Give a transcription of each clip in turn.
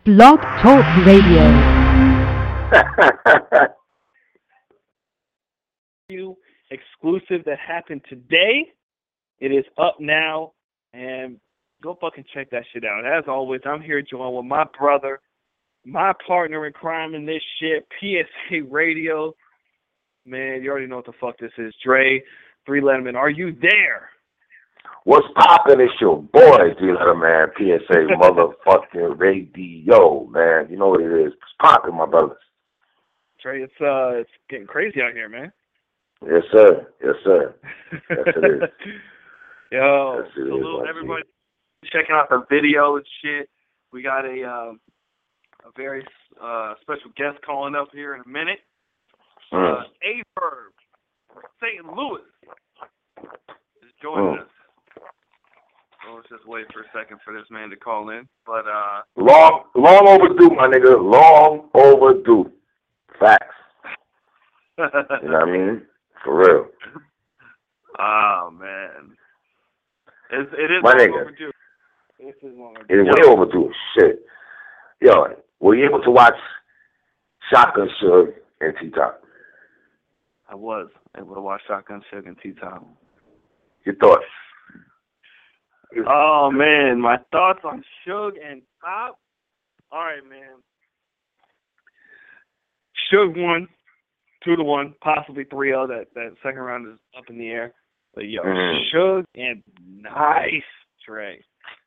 Blog Talk Radio. Exclusive that happened today. It is up now, and go fucking check that shit out. As always, I'm here joined with my brother, my partner in crime in this shit, PSA Radio. Man, you already know what the fuck this is. Dre, Three Letterman, are you there? What's poppin'? It's your boy, Three Letterman, PSA motherfucking Radio, man. You know what it is. It's poppin', my brothers. Dre, it's getting crazy out here, man. Yes, sir. Yes, sir. Yes, it is. Yo, yes, it salute is, everybody checking out the video and shit. We got a very special guest calling up here in a minute. A-Verb from St. Louis is joining us. So let's just wait for a second for this man to call in. But long overdue, my nigga. Long overdue. Facts. You know what I mean? For real. Oh man. It is my long nigga. overdue. It is long overdue. It is way overdue. Shit. Yo, were you able to watch Shotgun Suge and T-Top? I was able to watch Shotgun Suge and T-Top. Your thoughts? Oh man, my thoughts on Suge and Top. All right, man. Suge won 2-1, possibly 3-0. That second round is up in the air. But yo, Suge and nice, Trey.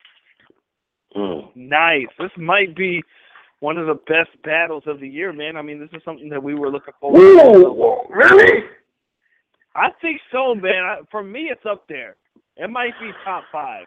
Nice. This might be one of the best battles of the year, man. I mean, this is something that we were looking forward to. Whoa, really? I think so, man. For me, it's up there. It might be top 5.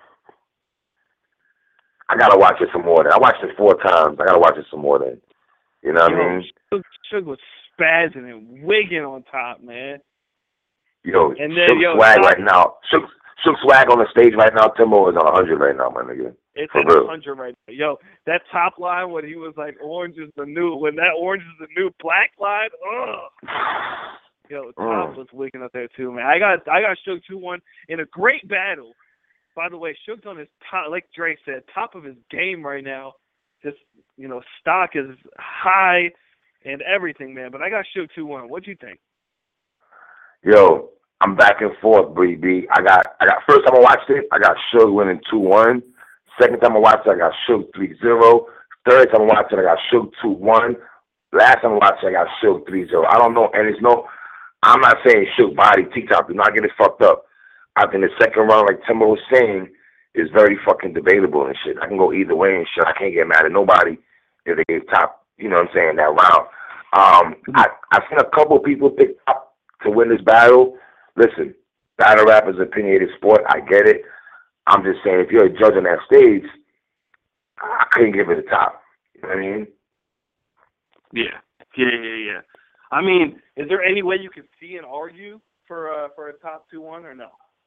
I gotta watch it some more. I watched it 4 times. I gotta watch it some more then. You know what I mean? Suge was spazzing and wigging on top, man. Yo, and then, Suge swag right now. Suge swag on the stage right now. Timbo is on 100 right now, my nigga. It's at 100 right now. Yo, that top line when he was like, orange is the new black line, ugh. Yo, Top was wigging up there too, man. I got Suge 2-1 in a great battle. By the way, Suge's on his top, like Dre said, top of his game right now. Just, stock is high and everything, man. But I got Suge 2-1. What'd you think? Yo, I'm back and forth, B. I got first time I watched it, I got Suge winning 2-1. Second time I watched it, I got Suge 3-0. Third time I watched it, I got Suge 2-1. Last time I watched it, I got Suge 3-0. I don't know, and I'm not saying Suge body T-Top. Do not get it fucked up. I think the second round, like Timbo was saying, is very fucking debatable and shit. I can go either way and shit. I can't get mad at nobody if they gave Top, you know what I'm saying, that round. I've seen a couple of people pick Top to win this battle. Listen, battle rap is an opinionated sport. I get it. I'm just saying, if you're a judge on that stage, I couldn't give it a Top. You know what I mean? Yeah. I mean, is there any way you can see and argue for a top 2-1 or no?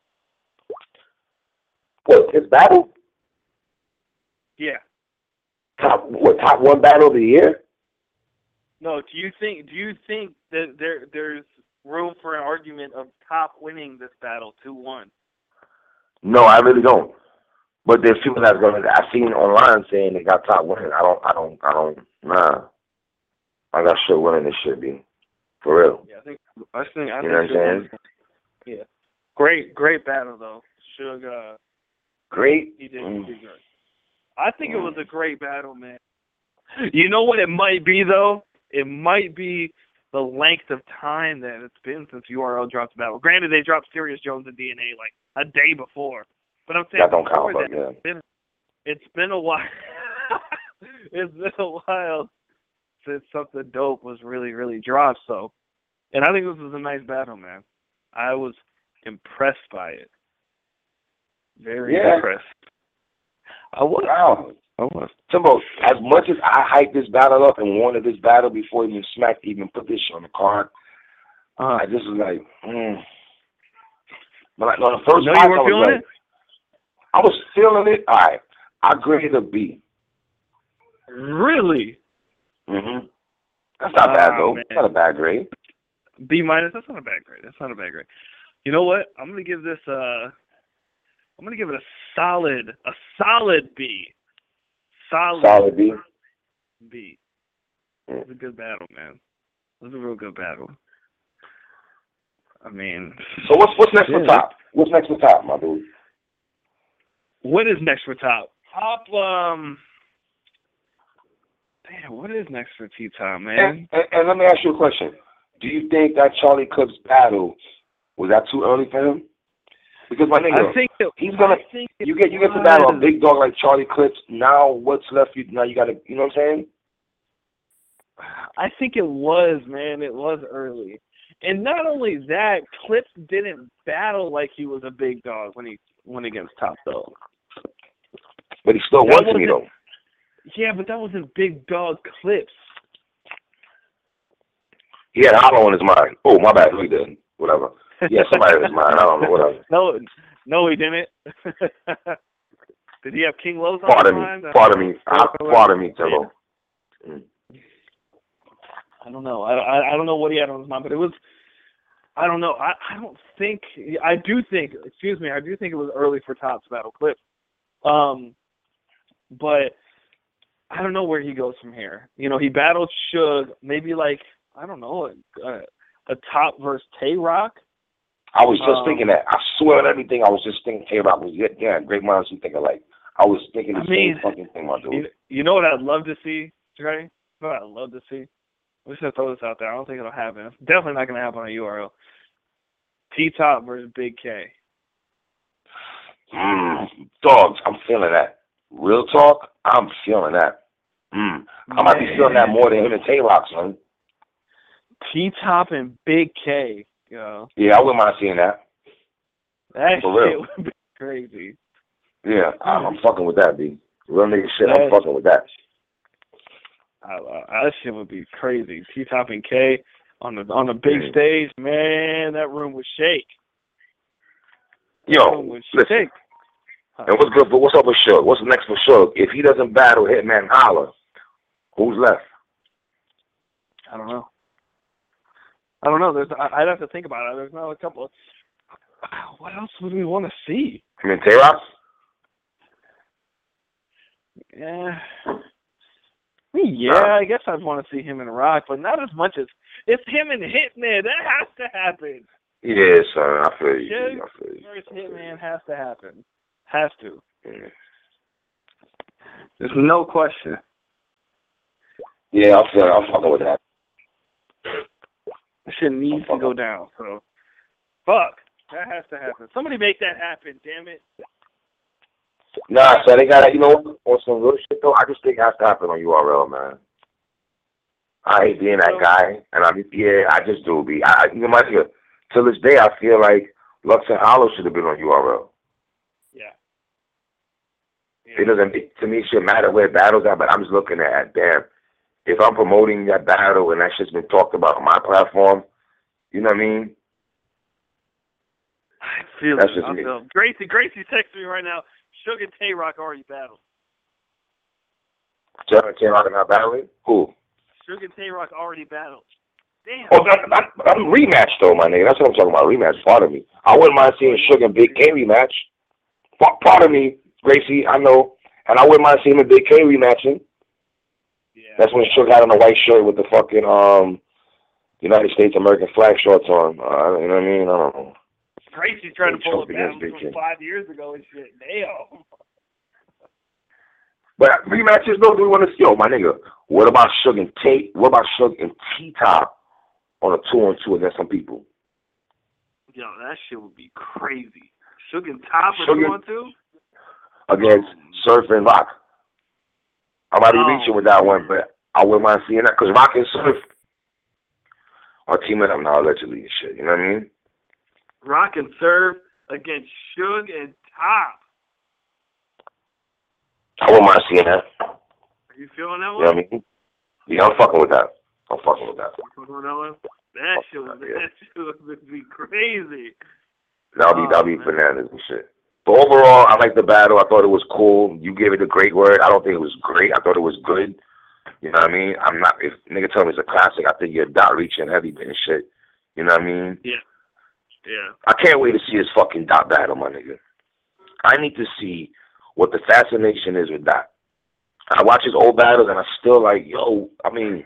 What, this battle? Yeah. Top 1 battle of the year? No. Do you think that there's room for an argument of Top winning this battle 2-1? No, I really don't. But there's people I've seen online saying they got Top winning. I don't. Nah. I got Suge winning this shit, B. For real. Yeah, I think. You know what I'm saying? Yeah. Great battle though. Suge. Great. He did good. I think it was a great battle, man. You know what it might be though? It might be the length of time that it's been since URL dropped the battle. Granted, they dropped Serious Jones and DNA like a day before, but I'm saying that don't count. It's been a while. It's been a while since something dope was really, really dropped. So, and I think this was a nice battle, man. I was impressed by it. Very impressed. I was. Timbo, as much as I hyped this battle up and wanted this battle before even Smack even put this shit on the card, I just was like, But like, on the first you weren't feeling it? I was feeling it. All right. I graded a B. Really? Mm-hmm. That's not bad, though. Man. That's not a bad grade. B-. That's not a bad grade. You know what? I'm gonna give this a solid B. Solid B. B. It was a good battle, man. It was a real good battle. I mean, so what's next for Top? What's next for Top, my dude? What is next for Top? Top, damn, what is next for T-Top, man? And let me ask you a question. Do you think that Charlie Clips battle, was that too early for him? Because my nigga, you get to battle a big dog like Charlie Clips. Now what's left? Now you got to, you know what I'm saying? I think it was, man. It was early. And not only that, Clips didn't battle like he was a big dog when he went against Top, though. But he still won to me, though. Yeah, but that wasn't big dog Clips. He had Hollow in his mind. Oh, my bad. He did. Whatever. Yeah, somebody in his mind. I don't know. Whatever. No, he didn't. Did he have King Los on his mind? Pardon me, Tilo. I don't know. I don't know what he had on his mind, but it was. I don't know. I do think it was early for Top to battle Clips. But I don't know where he goes from here. You know, he battled Suge, maybe like, I don't know, a Top versus Tay-Rock. I was just thinking that. I swear on everything, I was just thinking Tay-Rock was, yeah, great minds who think alike. I was thinking the same fucking thing, my dude. You know what I'd love to see, Trey? You know what I'd love to see? I'm just going to throw this out there. I don't think it'll happen. It's definitely not going to happen on URL. T-Top versus Big K. Dogs, I'm feeling that. Real talk, I'm feeling that. I might be feeling that more than him and Tay-Rock, son. T-Top and Big K, yo. Yeah, I wouldn't mind seeing that. That shit would be crazy. Yeah, I'm fucking with that, B. Real nigga shit, I'm fucking with that. That shit would be crazy. T-Top and K on the big stage, man, that room would shake. Listen. And what's up with Suge? What's next for Suge? If he doesn't battle Hitman Holla, who's left? I don't know. I'd have to think about it. There's not a couple. What else would we want to see? I mean, Tay-Rock? Yeah. I guess I'd want to see him and Rock, but not as much as it's him and Hitman. That has to happen. Yeah, son, I feel you. Suge versus Hitman has to happen. Has to. Yeah. There's no question. Yeah, I'm fucking with that. Shit needs to go down. So, fuck. That has to happen. Somebody make that happen, damn it. Nah, so they got, you know, on some real shit, though, I just think it has to happen on URL, man. I hate being that guy, and I just do, B. You know, my nigga, to this day, I feel like Lux and Hollow should have been on URL. Yeah. It doesn't, to me, it shouldn't matter where battles are, but I'm just looking at, damn, if I'm promoting that battle and that shit's been talked about on my platform, you know what I mean? I feel That's it. just me. Gracie texted me right now. Suge and Tay-Rock already battled. Suge and Tay-Rock are not battling? Who? Suge and Tay-Rock already battled. Damn. Oh, that's a rematch, though, my nigga. That's what I'm talking about. Rematch. Pardon me. I wouldn't mind seeing Suge and Big K rematch. Pardon me, Gracie. I know. And I wouldn't mind seeing him and Big K rematching. Yeah. That's when Suge had on a white shirt with the fucking United States American flag shorts on. You know what I mean? I don't know. Gracie's trying to pull a battle from 5 years ago and shit. Damn. But rematches, though, do we want to see? Yo, my nigga, what about Suge and Tate? What about Suge and T-Top on a 2-on-2 against some people? Yo, that shit would be crazy. Suge and Top on 2-on-2? Against Surf and Rock. I might be reaching with that one, but I wouldn't mind seeing that because Rock and Surf are teaming up now, allegedly, and shit. You know what I mean? Rock and Surf against Suge and Top. I wouldn't mind seeing that. Are you feeling that one? You know what I mean? Yeah, I'm fucking with that. You fucking with that one? That shit would be crazy. That'll be bananas and shit. But overall, I liked the battle. I thought it was cool. You gave it a great word. I don't think it was great. I thought it was good. You know what I mean? If nigga tell me it's a classic, I think you're dot reaching heavy and shit. You know what I mean? Yeah. Yeah. I can't wait to see his fucking Dot battle, my nigga. I need to see what the fascination is with Dot. I watch his old battles, and I still like, yo. I mean,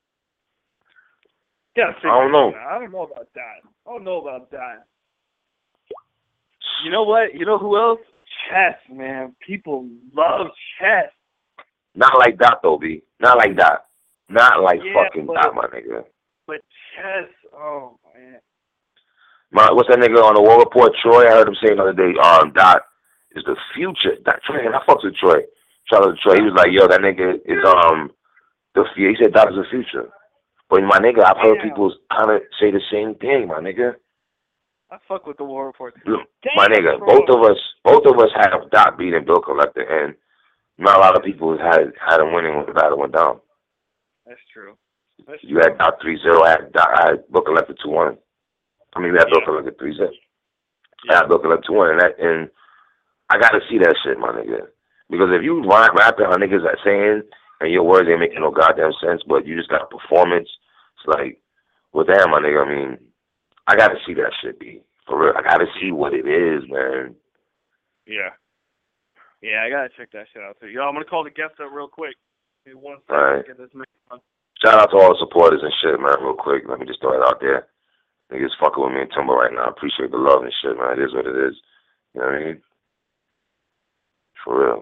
yeah, I don't know. I don't know about that. You know what? You know who else? Chess, man. People love Chess. Not like that though, B. Not like that. Not like fucking but, that, my nigga. But Chess, oh man. What's that nigga on the War Report? Troy. I heard him say the other day. Dot is the future. That Troy, and I fucks with Troy. Shout out to Troy. He was like, yo, that nigga is the. He said Dot is the future. But my nigga, I've heard people kind of say the same thing, my nigga. I fuck with the War Report. My nigga, both of us have Dot beating Bill Collector, and not a lot of people had him winning when the battle went down. That's true. You had Dot 3-0, I had Bill Collector 2-1. I mean, we had Bill Collector 3-0. I had Bill Collector 2-1, and I gotta see that shit, my nigga. Because if you rapping how niggas are saying, and your words ain't making no goddamn sense, but you just got a performance, it's like, well, damn, my nigga, I mean, I gotta see that shit, B. For real. I gotta see what it is, man. Yeah. Yeah, I gotta check that shit out too. Yo, I'm gonna call the guest up real quick. Give me 1 second Right. to get this man on. Shout out to all the supporters and shit, man, real quick. Let me just throw it out there. Niggas fucking with me and Timber right now. I appreciate the love and shit, man. It is what it is. You know what I mean? For real.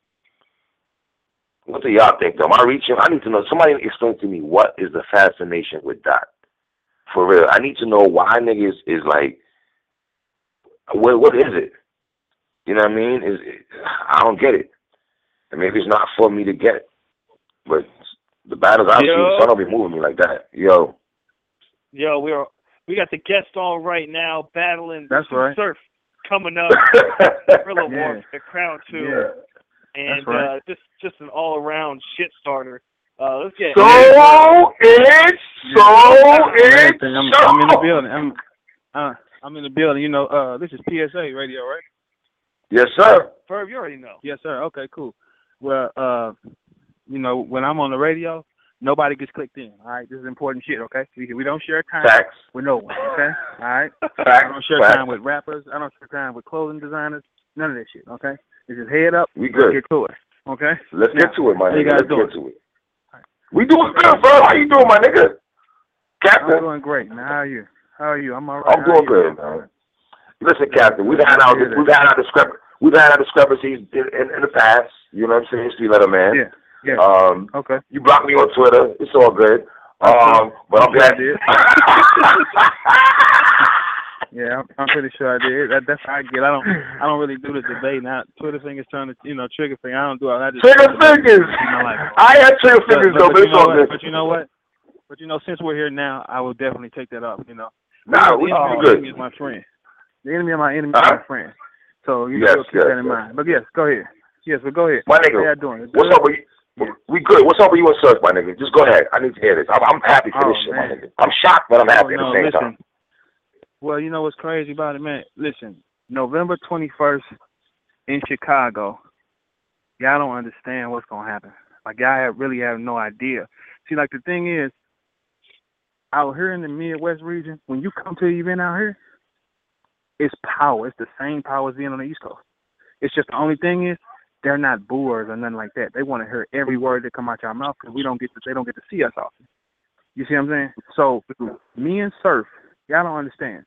What do y'all think, though? Am I reaching? I need to know. Somebody explain to me what is the fascination with Dot. For real. I need to know why niggas is like, what is it? You know what I mean? I don't get it. And maybe it's not for me to get. But the battles I've seen, some don't be moving me like that. Yo, we got the guest on right now battling That's right. Surf coming up. Guerrilla War, the Crown 2. Yeah. And That's right. just an all-around shit starter. Let's get I'm in the building. I'm in the building. You know, this is PSA radio, right? Yes, sir. Ferb, you already know. Yes, sir. Okay, cool. Well, you know, when I'm on the radio, nobody gets clicked in. All right, this is important shit. Okay, we don't share time Facts. with no one. Okay, all right. Facts. I don't share Facts. time with rappers. I don't share time with clothing designers. None of that shit. Okay, it's just head up. We good. Let's get to it. Okay. Let's get to it, my how you nigga. guys Let's doing? get to it. We doing good, bro. How you doing, my nigga? Captain. I'm doing great. Now, how are you? I'm all right. I'm doing good, man. Listen, Captain, we've had our discrepancies in the past. You know what I'm saying? Street Letter Man. Yeah. Okay. You blocked me on Twitter. It's all good. But I'm glad. I did. Yeah, I'm pretty sure I did. That's how I get. I don't really do the debate now. Twitter thing is trying to, trigger thing. I don't do it. I just Trigger fingers. I had trigger fingers though, but it's all good. But you know what? But since we're here now, I will definitely take that up. Nah, we good. The enemy is my friend. The enemy of my enemy is my friend. So you keep that in mind. But yes, go ahead. Yes, but go ahead. My nigga, how you doing? What's up with you? Yeah. We good. What's up with you and Surf, my nigga? Just go ahead. I need to hear this. I'm happy for this shit, man. my nigga. I'm shocked, but I'm happy at the same time. Well, you know what's crazy about it, man? Listen, November 21st in Chicago, y'all don't understand what's going to happen. Like, y'all really have no idea. See, like, the thing is, out here in the Midwest region, when you come to the event out here, it's power. It's the same power as being on the East Coast. It's just the only thing is, they're not booers or nothing like that. They want to hear every word that come out your mouth because they don't get to see us often. You see what I'm saying? So, me and Surf, y'all don't understand.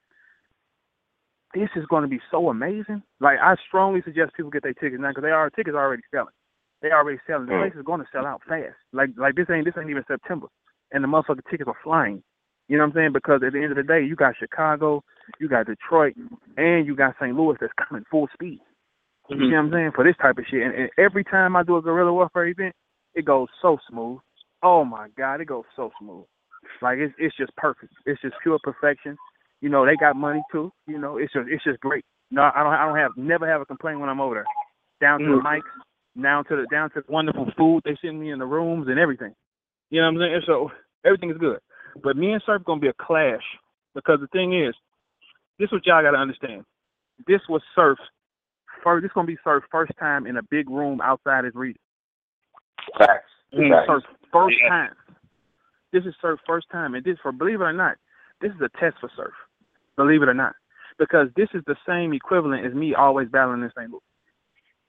This is going to be so amazing. Like, I strongly suggest people get their tickets now because tickets are already selling. They already selling. The place is going to sell out fast. Like this ain't even September, and the motherfucking tickets are flying. You know what I'm saying? Because at the end of the day, you got Chicago, you got Detroit, and you got St. Louis that's coming full speed. You see what I'm saying? For this type of shit. And every time I do a guerrilla warfare event, it goes so smooth. Oh my God, it goes so smooth. Like it's just perfect. It's just pure perfection. They got money too. It's just great. No, I never have a complaint when I'm over there. Down to the mics, down to the wonderful food they send me in the rooms and everything. You know what I'm saying? So everything is good. But me and Surf gonna be a clash because the thing is, this is what y'all gotta understand. This was Surf. This gonna be Surf's first time in a big room outside his region. Facts. Surf's first time. This is Surf's first time, and believe it or not, this is a test for Surf. Believe it or not, because this is the same equivalent as me always battling in St. Louis.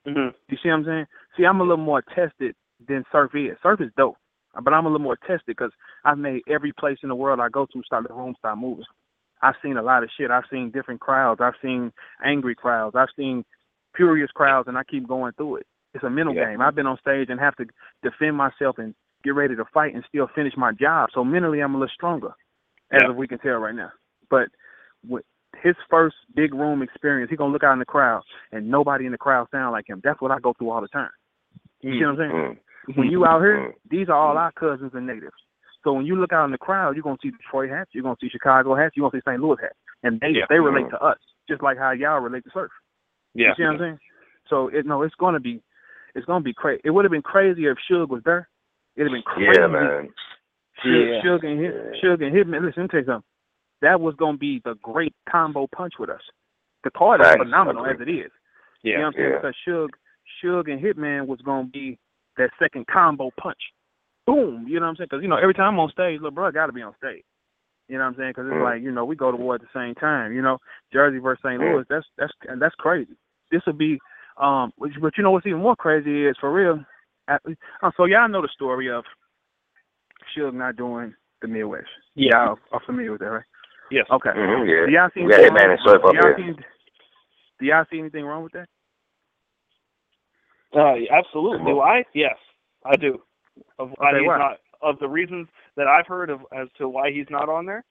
Mm-hmm. You see what I'm saying? See, I'm a little more tested than Surf is. Surf is dope, but I'm a little more tested because I've made every place in the world I go to the room start moving. I've seen a lot of shit. I've seen different crowds. I've seen angry crowds. I've seen furious crowds, and I keep going through it. It's a mental game. I've been on stage and have to defend myself and get ready to fight and still finish my job. So mentally, I'm a little stronger, as we can tell right now. But with his first big room experience, he's going to look out in the crowd, and nobody in the crowd sound like him. That's what I go through all the time. You see what I'm saying? When you out here, these are all our cousins and natives. So when you look out in the crowd, you're going to see Detroit hats, you're going to see Chicago hats, you're going to see St. Louis hats. And they relate to us, just like how y'all relate to Surf. Yeah. You see what I'm saying? So, it's going to be crazy. It would have been crazier if Suge was there. It would have been crazy. Yeah, man. Suge and Hitman, listen, let me tell you something. That was going to be the great combo punch with us. The card is phenomenal as it is. Yeah. You know what I'm saying? Because Suge and Hitman was going to be that second combo punch. Boom. You know what I'm saying? Because, every time I'm on stage, little bro got to be on stage. You know what I'm saying? Because it's like, we go to war at the same time. Jersey versus St. Louis, that's crazy. This would be, but you know what's even more crazy is, for real, so y'all know the story of Suge not doing the Midwest. Yeah. Y'all are familiar with that, right? Yes. Okay. Mm-hmm, yeah. Do y'all see anything wrong? And Surf up here. Do y'all see anything wrong with that? Absolutely. Do I? Yes, I do. Of why Okay, he's why? not, of the reasons that I've heard of as to why he's not on there.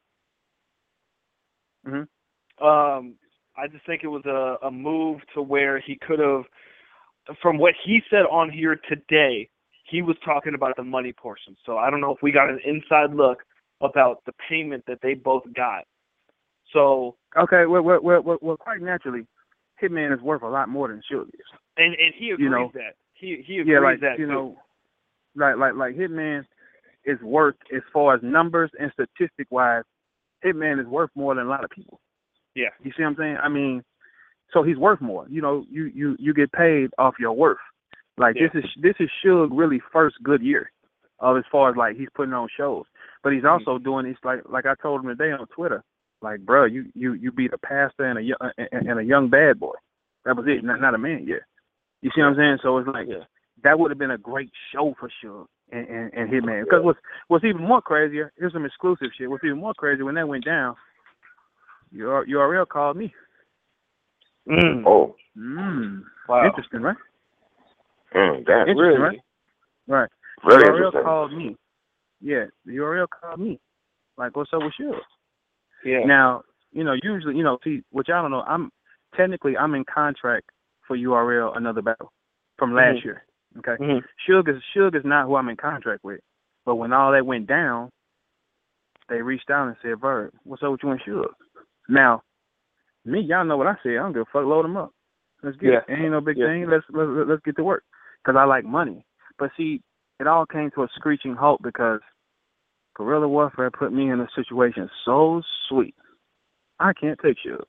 Mm-hmm. I just think it was a move to where he could have, from what he said on here today, he was talking about the money portion. So I don't know if we got an inside look about the payment that they both got. So okay, well, quite naturally, Hitman is worth a lot more than Suge is. And he agrees that. He agrees that too. Like Hitman is worth, as far as numbers and statistic wise, Hitman is worth more than a lot of people. Yeah. You see what I'm saying? I mean, so he's worth more. You get paid off your worth. Like this is Suge really first good year of, as far as like he's putting on shows. But he's also doing, it's like I told him today on Twitter, like, bro, you beat a pastor and a young bad boy. That was it, not a man yet. You see what I'm saying? So it's like that would have been a great show for Suge and Hitman. Because what's even more crazier, here's some exclusive shit. What's even more crazier, when that went down, URL called me. Oh. Wow. Interesting, right? That's Interesting, really? right? Right. very URL interesting. called me. Yeah, the URL called me. Like, what's up with Suge? Yeah. Now, usually, see, which I don't know, I'm in contract for URL Another Battle from last year. Okay. Suge is not who I'm in contract with. But when all that went down, they reached out and said, Bird, what's up with you and Suge? Now, me, y'all know what I said. I don't give a fuck, load them up. Let's get it. Ain't no big thing. Let's get to work. Because I like money. But see, it all came to a screeching halt because guerrilla warfare put me in a situation so sweet. I can't take Suge.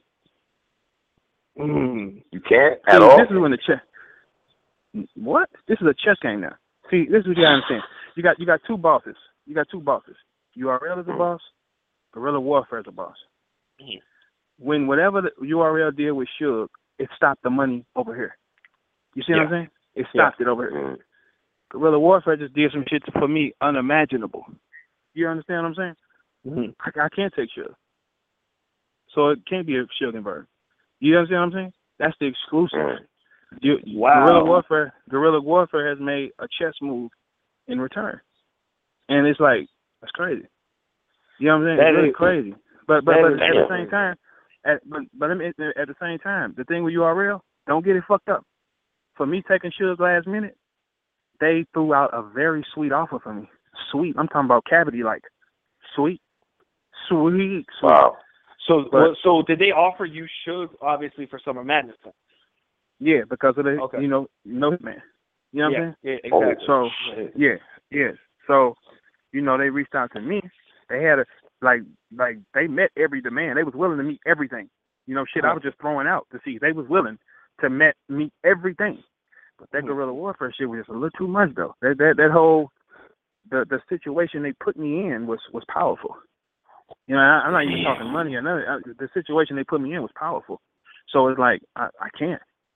You can't at all? This is when the chess. What? This is a chess game now. See, this is what you gotta understand. You got two bosses. URL is a boss. Guerrilla warfare is a boss. When whatever the URL did with Suge, it stopped the money over here. You see what I'm saying? It stopped it over here. Guerrilla warfare just did some shit for me unimaginable. You understand what I'm saying? I can't take Suge. So it can't be a Suge and Bird. You understand what I'm saying? That's the exclusive. Wow. Guerrilla warfare has made a chess move in return, and it's like, that's crazy. You know what I'm saying? It's really crazy. But at the same time, at the same time, the thing with URL, don't get it fucked up. For me taking Suge last minute, they threw out a very sweet offer for me. Sweet. I'm talking about cavity, like sweet. Wow. So did they offer you Suge, obviously, for Summer Madness? Yeah, because of the, Hitman. You know what I'm saying? Yeah, exactly. So, So, they reached out to me. They had they met every demand. They was willing to meet everything. Shit I was just throwing out to see. They was willing to meet everything. But that guerrilla warfare shit was just a little too much, though. That whole, the situation they put me in was powerful. I'm not even talking money or nothing. The situation they put me in was powerful. So it's like, I can't.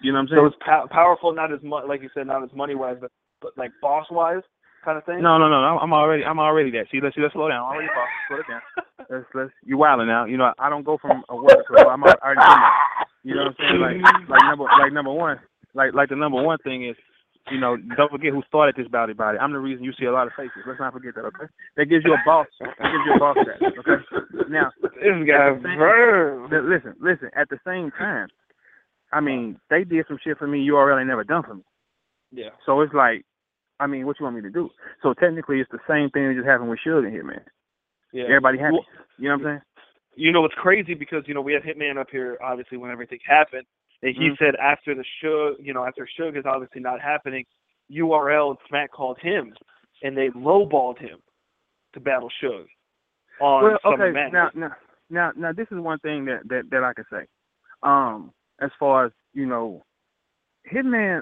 You know what I'm saying? So it's powerful, not as much, like you said, not as money-wise, but like boss-wise kind of thing? No. I'm already that. See, let's slow down. I'm already boss. Slow it down. Let's. You wilding now. You know, I don't go from a worker to I'm already doing that. You know what I'm saying? Like number one. Like the number one thing is, you know, don't forget who started this body. I'm the reason you see a lot of faces. Let's not forget that, okay? That gives you a boss. That gives you a boss status, okay? Now, this guy Verb. Listen. At the same time, I mean, they did some shit for me URL ain't never done for me. Yeah. So it's like, I mean, what you want me to do? So technically, it's the same thing that just happened with Suge in here, man. Yeah. Everybody happy. Well, you know what I'm saying? You know, it's crazy because, you know, we had Hitman up here, obviously, when everything happened. And he said after Suge is obviously not happening, URL and Smack called him, and they lowballed him to battle Suge on Summer Madness. Now, this is one thing that I can say. As far as, you know, Hitman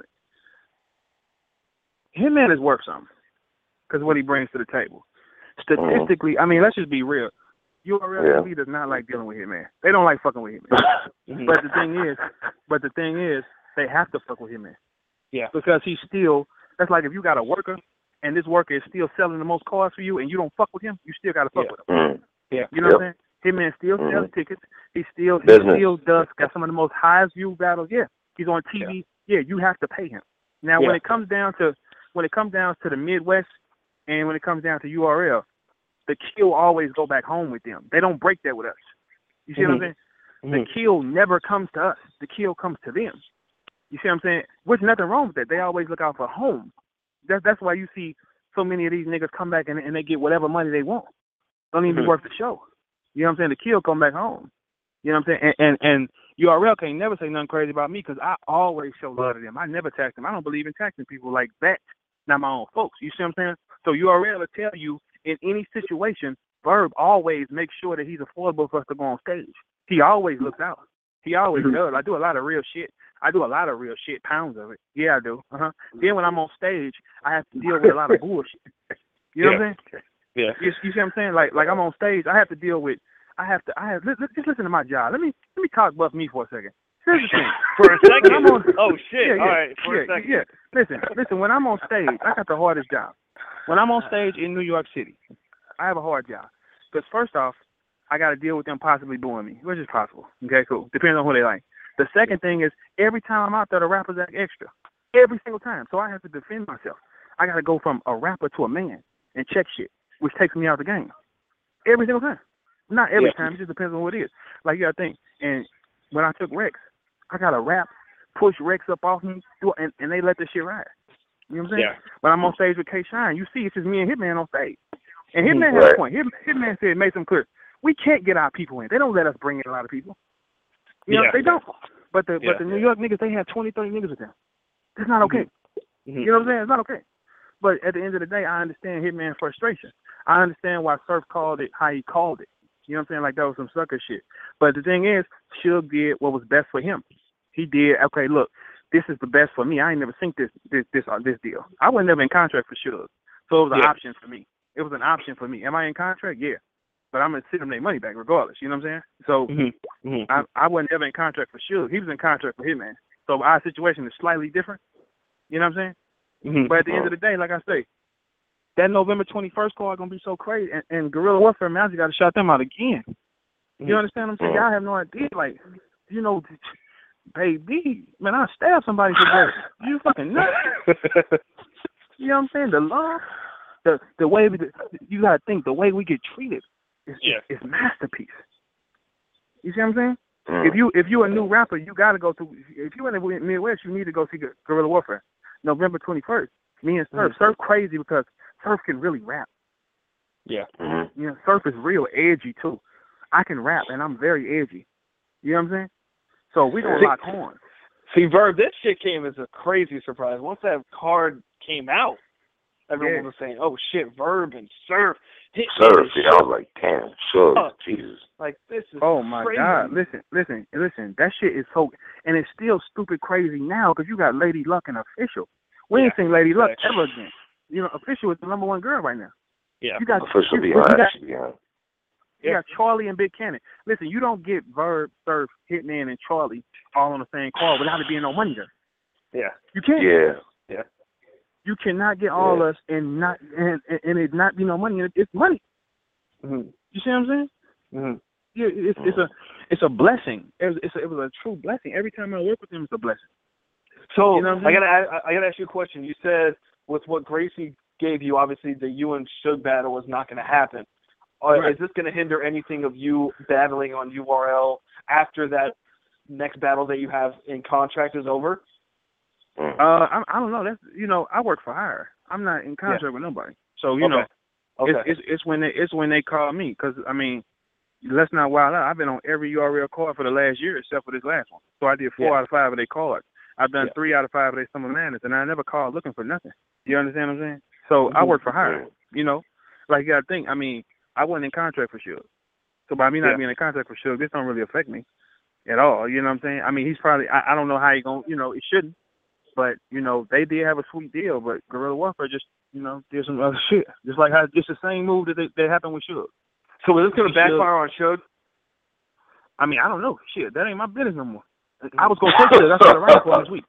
is worth something because of what he brings to the table. Statistically, I mean, let's just be real. URL does not like dealing with Hitman. They don't like fucking with Hitman. But the thing is, they have to fuck with Hitman. Yeah. Because he's still, that's like if you got a worker and this worker is still selling the most cars for you and you don't fuck with him, you still got to fuck with him. Yeah. You know what I'm saying? Hitman still sells tickets. He still does got some of the most highest view battles. Yeah. He's on TV. Yeah, you have to pay him. Now, when it comes down to the Midwest and when it comes down to URL, the kill always go back home with them. They don't break that with us. You see what I'm saying? The kill never comes to us. The kill comes to them. You see what I'm saying? Which nothing wrong with that. They always look out for home. That's why you see so many of these niggas come back and they get whatever money they want. Don't even be worth the show. You know what I'm saying? The kill come back home. You know what I'm saying? And URL can't never say nothing crazy about me because I always show love to them. I never tax them. I don't believe in taxing people like that. Not my own folks. You see what I'm saying? So URL will tell you in any situation, Verb always makes sure that he's affordable for us to go on stage. He always looks out. He always does. I do a lot of real shit. Pounds of it. Yeah, I do. Then when I'm on stage, I have to deal with a lot of bullshit. You know what I'm saying? Yeah. You see what I'm saying? Like I'm on stage, I have to deal with. Just listen to my job. Let me talk buff me for a second. Here's the thing. For a second. Oh shit. All right. For a second. Yeah. Listen. When I'm on stage, I got the hardest job. When I'm on stage in New York City, I have a hard job. Because first off, I got to deal with them possibly booing me, which is possible. Okay, cool. Depends on who they like. The second thing is every time I'm out there, the rappers act extra. Every single time. So I have to defend myself. I got to go from a rapper to a man and check shit, which takes me out of the game. Every single time. Not every time. It just depends on what it is. Like, you got to think. And when I took Rex, I got to rap, push Rex up off me, and they let this shit ride. You know what I'm saying? Yeah. When I'm on stage with K-Shine, you see it's just me and Hitman on stage. And Hitman has a point. Hitman said, made some clear. We can't get our people in. They don't let us bring in a lot of people. You know, they don't. But the New York niggas, they have 20, 30 niggas with them. That's not okay. You know what I'm saying? It's not okay. But at the end of the day, I understand Hitman's frustration. I understand why Surf called it how he called it. You know what I'm saying? Like that was some sucker shit. But the thing is, Suge did what was best for him. He did, okay, look, this is the best for me. I ain't never seen this deal. I was never in contract for Suge. So it was an option for me. It was an option for me. Am I in contract? Yeah. But I'm going to send them their money back regardless. You know what I'm saying? So I wasn't ever in contract for Suge. He was in contract for Hitman. So our situation is slightly different. You know what I'm saying? But at the end of the day, like I say, that November 21st card going to be so crazy. And Guerrilla Warfare Magic got to shout them out again. You understand what I'm saying? Y'all have no idea. Like, you know, baby, man, I stabbed somebody today. You fucking nuts. You know what I'm saying? The love, the way you got to think, the way we get treated is masterpiece. You see what I'm saying? If you a new rapper, you got to go through. If you in the Midwest, you need to go see Guerrilla Warfare. November 21st. Me and Surf. Surf crazy because Surf can really rap. Yeah. You know, Surf is real edgy too. I can rap and I'm very edgy. You know what I'm saying? So we gonna lock horns. See, Verb, this shit came as a crazy surprise. Once that card came out, everyone was saying, "Oh shit, Verb and Surf." Surf, yeah, I was like, damn, sure, Jesus. Like this is my crazy. God! Listen. That shit is so, and it's still stupid crazy now because you got Lady Luck and Official. We ain't seen Lady Luck ever again. You know, Official is the #1 girl right now. Yeah, you got Official You got Charlie and Big Cannon. Listen, you don't get Verb, Surf, Hitman, and Charlie all on the same card without it being no money there. Yeah. You can't. Yeah. You cannot get all us and it not be no money. It's money. Mm-hmm. You see what I'm saying? Mm-hmm. Yeah, it's a blessing. It was a true blessing. Every time I work with him, it's a blessing. So you know I gotta ask you a question. You said with what Gracie gave you, obviously the you and Suge battle was not going to happen. Right. Is this going to hinder anything of you battling on URL after that next battle that you have in contract is over? I don't know. That's I work for hire. I'm not in contract with nobody. So it's when they call me, because I mean, let's not wild out. I've been on every URL card for the last year except for this last one. So I did 4 out of 5 of their cards. I've done 3 out of 5 of their Summer Madness, and I never called looking for nothing. You understand what I'm saying? So I work for hire. Like you got to think. I mean, I wasn't in contract for Suge. So by me not being in contract for Suge, this don't really affect me at all. You know what I'm saying? I mean, he's probably I don't know how he gonna it shouldn't. But, they did have a sweet deal, but Guerrilla Warfare just, did some other shit. Just like how it's the same move that happened with Suge. So is this going to backfire on Suge? I mean, I don't know. Shit, that ain't my business no more. I was going to take Suge. I started writing for him this week.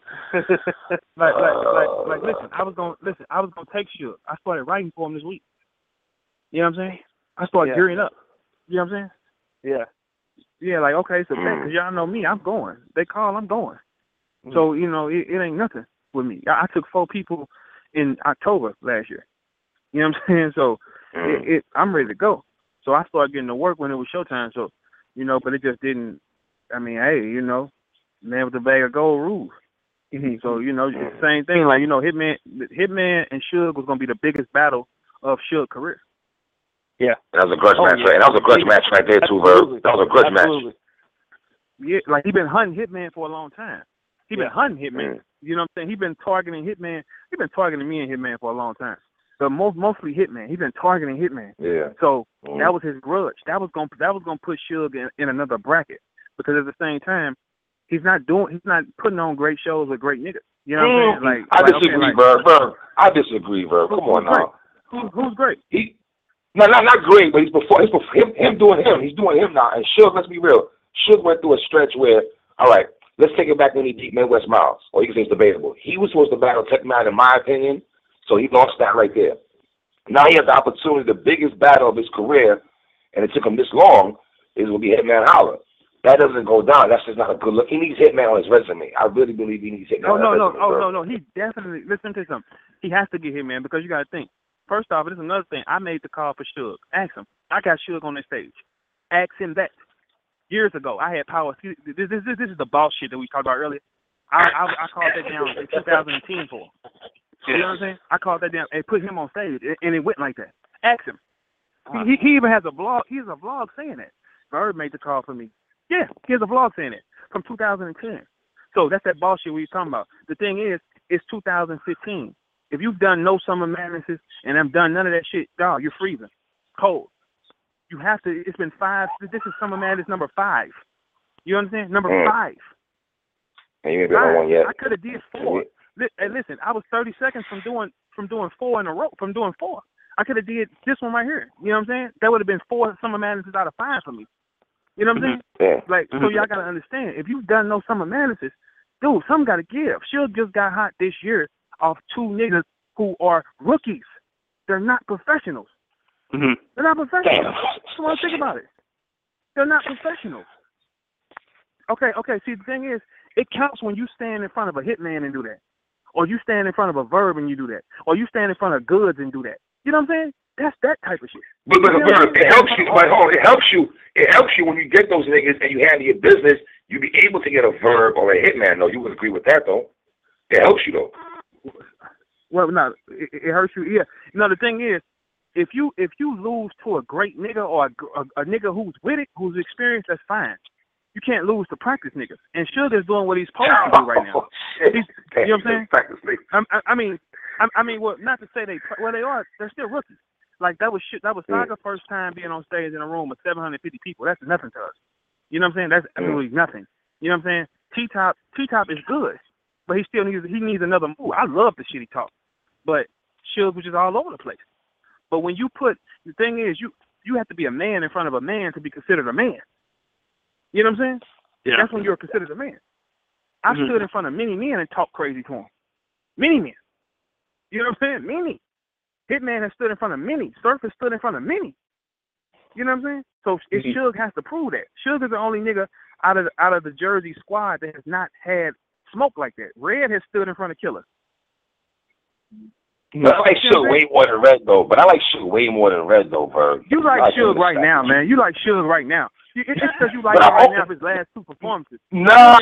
Listen, I was going to take Suge. I started writing for him this week. You know what I'm saying? I started gearing up. You know what I'm saying? Yeah. Yeah, like, okay, it's a bet, because y'all know me. I'm going. They call, I'm going. So, it ain't nothing with me. I took 4 people in October last year. You know what I'm saying? So, I'm ready to go. So, I started getting to work when it was showtime. So, but it just didn't. I mean, hey, man with the bag of gold rules. Mm-hmm. So, it's the same thing. Like, Hitman and Suge was going to be the biggest battle of Suge's career. Yeah. That was a grudge match, right? That was a grudge match right there, too, Verb. That was a grudge match. Yeah, like, he been hunting Hitman for a long time. He been hunting Hitman. You know what I'm saying? He been targeting Hitman. He been targeting me and Hitman for a long time. But mostly Hitman. He been targeting Hitman. Yeah. So that was his grudge. That was gonna put Suge in another bracket, because at the same time, he's not putting on great shows with great niggas. You know what I'm saying? I disagree, Verb. I disagree, Verb. Come on now. Who's great? Not great, but he's before him doing him. He's doing him now. And Suge, let's be real. Suge went through a stretch where, all right, let's take it back when he beat Midwest Miles, or you can say it's debatable. He was supposed to battle Tech Man, in my opinion, so he lost that right there. Now he has the opportunity, the biggest battle of his career, and it took him this long, is will be Hitman Holler. That doesn't go down. That's just not a good look. He needs Hitman on his resume. I really believe he needs Hitman on his resume. No. He definitely, listen to something. He has to get Hitman, because you got to think. First off, this is another thing. I made the call for Suge. Ask him. I got Suge on this stage. Ask him that. Years ago, I had power. This is the boss shit that we talked about earlier. I called that down in 2010 for him. You know what I'm saying? I called that down and put him on stage, and it went like that. Ask him. He even has a vlog. He has a vlog saying that. Verb made the call for me. Yeah, he has a vlog saying it from 2010. So that's that boss shit we talking about. The thing is, it's 2015. If you've done no Summer Madnesses and I've done none of that shit, dog, you're freezing. Cold. You have to. It's been 5. This is Summer Madness number 5. You understand? Number 5. And you ain't been on one yet. I could have did 4. Hey, listen, I was 30 seconds from doing 4 in a row. From doing 4, I could have did this one right here. You know what I'm saying? That would have been 4 Summer Madnesses out of 5 for me. You know what I'm saying? Yeah. Like, so y'all gotta understand. If you've done no Summer Madnesses, dude, something gotta give. Suge just got hot this year off 2 niggas who are rookies. They're not professionals. Mm-hmm. They're not professionals. Come on, think about it. They're not professionals. Okay. See, the thing is, it counts when you stand in front of a Hitman and do that, or you stand in front of a Verb and you do that, or you stand in front of Goods and do that. You know what I'm saying? That's that type of shit. But it helps you. But hold on, it helps you. It helps you when you get those niggas and you handle your business. You be able to get a Verb or a Hitman. Though you would agree with that, though. It helps you, though. Well, no, it hurts you. Yeah. The thing is, if you lose to a great nigga or a nigga who's with it, who's experienced, that's fine. You can't lose to practice niggas. And Suge is doing what he's supposed to do right now. You know what I'm saying? Practice niggas. I mean, well, not to say they are. They're still rookies. Like that was Saga's first time being on stage in a room with 750 people. That's nothing to us. You know what I'm saying? That's absolutely nothing. You know what I'm saying? T-Top is good, but he needs another move. I love the shit he talks, but Suge was just all over the place. But when you the thing is, you have to be a man in front of a man to be considered a man. You know what I'm saying? Yeah. That's when you're considered a man. I stood in front of many men and talked crazy to them. Many men. You know what I'm saying? Many. Hitman has stood in front of many. Surf has stood in front of many. You know what I'm saying? So Suge has to prove that. Suge is the only nigga out of the Jersey squad that has not had smoke like that. Red has stood in front of Killer. But I like Suge way more than Red, though. Verb. You like Suge right now, man. You like Suge right now. It's just because you like him right now of his last two performances. Nah.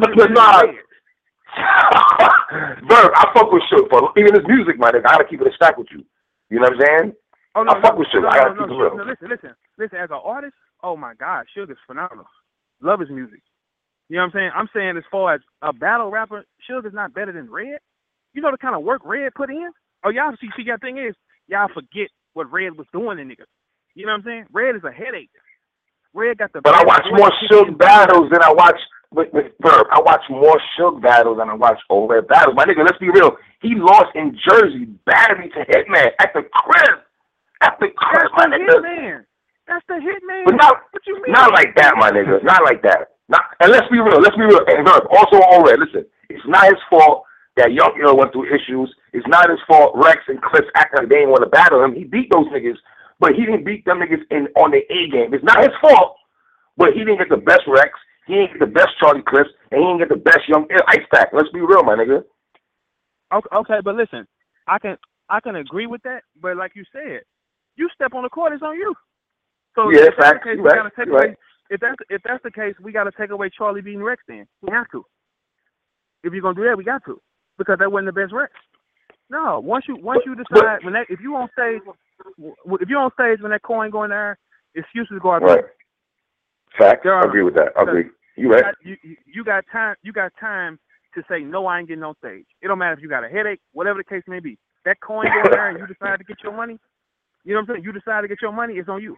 Verb, I fuck with Suge, but even his music, my nigga, I gotta keep it a stack with you. You know what I'm saying? Oh, no, I fuck with Suge. I gotta keep it real. No, listen. As an artist, oh my God, Suge is phenomenal. Love his music. You know what I'm saying? I'm saying as far as a battle rapper, Suge is not better than Red. You know the kind of work Red put in? Oh, y'all see, that thing is, y'all forget what Red was doing to niggas. You know what I'm saying? Red is a headache. Red got the. But I watch more Suge battles than I watch with Verb. I watch more Suge battles than I watch old Red battles. My nigga, let's be real. He lost in Jersey badly to Hitman at the crib. That's the Hitman. That's the Hitman. But not, what you mean? Not like that, my nigga. Not like that. And let's be real. And Verb, also on Red, listen. It's not his fault that Young Ill went through issues. It's not his fault Rex and Clips act like they didn't want to battle him. He beat those niggas. But he didn't beat them niggas on the A game. It's not his fault, but he didn't get the best Rex, he didn't get the best Charlie Clips, and he didn't get the best Young Ice Pack. Let's be real, my nigga. Okay, but listen, I can agree with that, but like you said, you step on the court, it's on you. So yeah, if that's the case, we gotta take away. If that's the case, we gotta take away Charlie beating Rex. Then we have to. If you're gonna do that, we got to, because that wasn't the best Rex. No, once you decide if you're on stage when that coin going there, excuses go out there. Right. Fact. I agree with that. I agree. You right. You got time. You got time to say no. I ain't getting on stage. It don't matter if you got a headache, whatever the case may be. That coin going there, and you decide to get your money. You know what I'm saying? You decide to get your money. It's on you.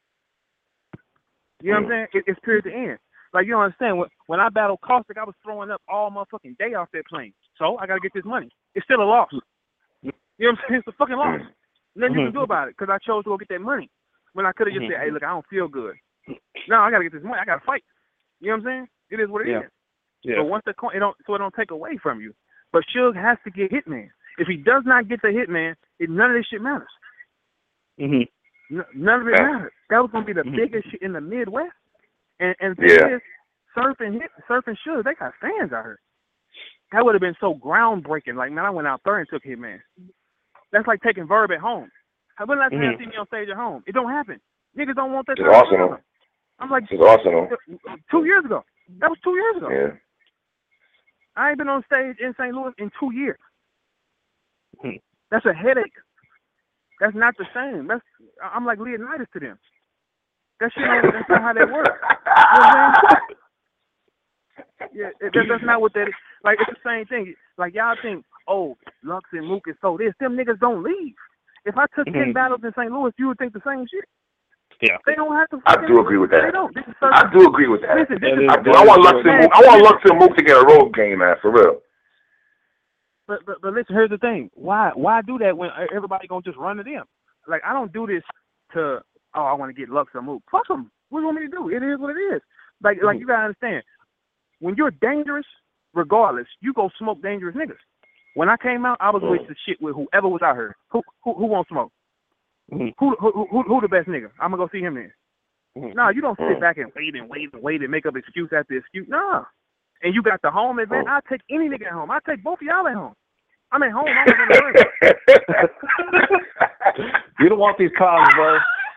You know what I'm saying? It's period to end. Like, you don't understand. When I battled Caustic, I was throwing up all motherfucking day off that plane. So I got to get this money. It's still a loss. You know what I'm saying? It's a fucking loss. Nothing you can do about it, because I chose to go get that money when I could have just said, hey, look, I don't feel good. No, I got to get this money. I got to fight. You know what I'm saying? It is what it is. Yeah. But once the coin, it don't take away from you. But Suge has to get Hitman. If he does not get the Hitman, none of this shit matters. None of it matters. That was going to be the biggest shit in the Midwest. And the thing is, Surf and Suge, they got fans out here. That would have been so groundbreaking. Like, man, I went out there and took Hitman. That's like taking Verb at home. When last time you see me on stage at home? It don't happen. Niggas don't want that. It's awesome. I'm like, it's awesome. 2 years ago. That was 2 years ago. Yeah. I ain't been on stage in St. Louis in 2 years. That's a headache. That's not the same. I'm like Leonidas to them. That's not how that works. You know what I'm saying? Yeah, that's not what that is. Like, it's the same thing. Like, y'all think, oh, Lux and Mook is so this. Them niggas don't leave. If I took 10 battles in St. Louis, you would think the same shit. Yeah. They don't have to. I do agree with that. They don't. I do agree with that. Listen, I want Lux and Mook to get a road game, man, for real. But listen, here's the thing. Why do that when everybody gonna just run to them? Like, I don't do this to, I want to get Lux or Mook. Fuck them. What do you want me to do? It is what it is. Like you gotta understand. When you're dangerous, regardless, you go smoke dangerous niggas. When I came out, I was with the shit with whoever was out here. Who won't smoke? Who the best nigga? I'm gonna go see him then. No, you don't sit back and wait and make up excuse after excuse. No. And you got the home advantage. I'll take any nigga at home. I'll take both of y'all at home. I'm at home. I'm in the room. You don't want these cars, bro.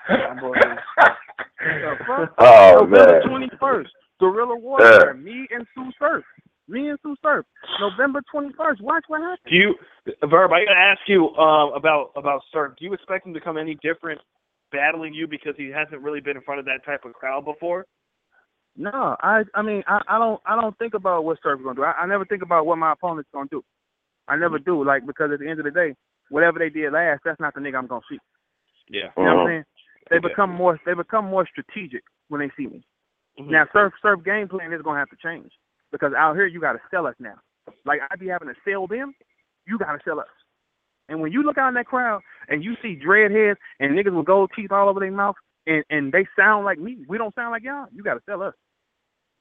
November 21st, Guerrilla Warfare. Me and Sue Surf. November 21st. Watch what happens. Verb, I gotta ask you about Surf. Do you expect him to come any different battling you because he hasn't really been in front of that type of crowd before? No, I mean I don't think about what Surf's gonna do. I never think about what my opponent's gonna do. I never do, like, because at the end of the day, whatever they did last, that's not the nigga I'm gonna see. Yeah. You know what I'm saying? They become more strategic when they see me. Now Surf game plan is gonna have to change. Because out here, you got to sell us now. Like, I be having to sell them, you got to sell us. And when you look out in that crowd and you see dreadheads and niggas with gold teeth all over their mouth and they sound like me, we don't sound like y'all, you got to sell us.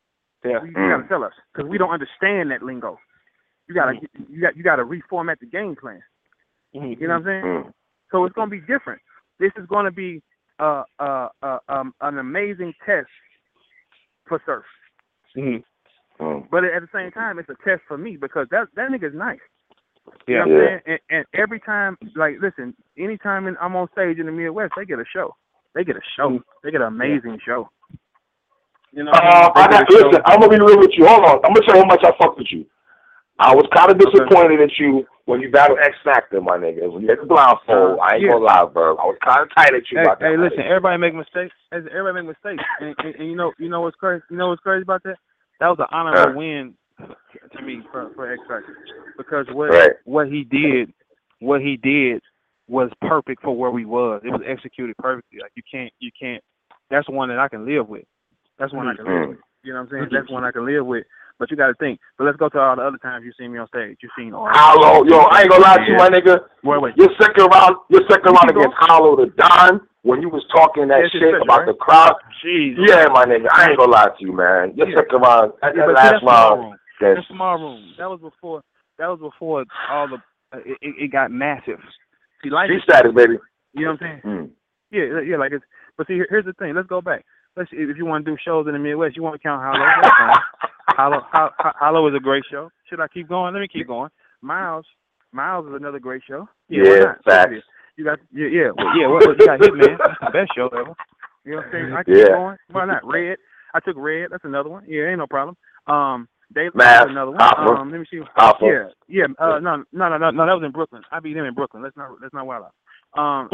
Yeah. You gotta tell us because we don't understand that lingo. You gotta reformat the game plan. Mm-hmm. You know what I'm saying? So it's gonna be different. This is gonna be an amazing test for Surf. Mm-hmm. But at the same time, it's a test for me because that nigga's nice. You Yeah. know what I'm saying? And every time, like, listen, anytime I'm on stage in the Midwest, they get a show. They get a show. They get an amazing show. You know what listen, I'm gonna be real with you. Hold on, I'm gonna tell you how much I fuck with you. I was kind of disappointed at you when you battled X Factor, my nigga. When you had the blindfold, I ain't gonna lie, bro. I was kind of tight at you about that. Hey, listen, everybody make mistakes. Everybody make mistakes. And you know what's crazy? You know what's crazy about that? That was an honorable win to me for X Factor because what he did was perfect for where we was. It was executed perfectly. Like you can't. That's one that I can live with. That's one I can live with. You know what I'm saying? That's one I can live with. But you got to think. But let's go to all the other times you've seen me on stage. You've seen Hollow. Yo, I ain't gonna lie to you, my nigga. Wait. Your second round against Hollow the Don when you was talking that shit about the crowd. Jeez. Yeah, my nigga. I ain't gonna lie to you, man. Your second round, that last round. That's small room. That was before all the it got massive. See, like status, baby. You know what I'm saying? Yeah, like it's. But see, here's the thing. Let's go back. Let's see, if you want to do shows in the Midwest, you want to count Hollow. That's fine. Hollow is a great show. Should I keep going? Let me keep going. Miles is another great show. Yeah, facts. You got Well, you got Hitman. That's the best show ever. You know what I'm saying? I keep going. Why not? Red. I took Red. That's another one. Yeah, ain't no problem. Daylight is another one. Let me see. Yeah. No. That was in Brooklyn. I beat him in Brooklyn. Let's not wild out.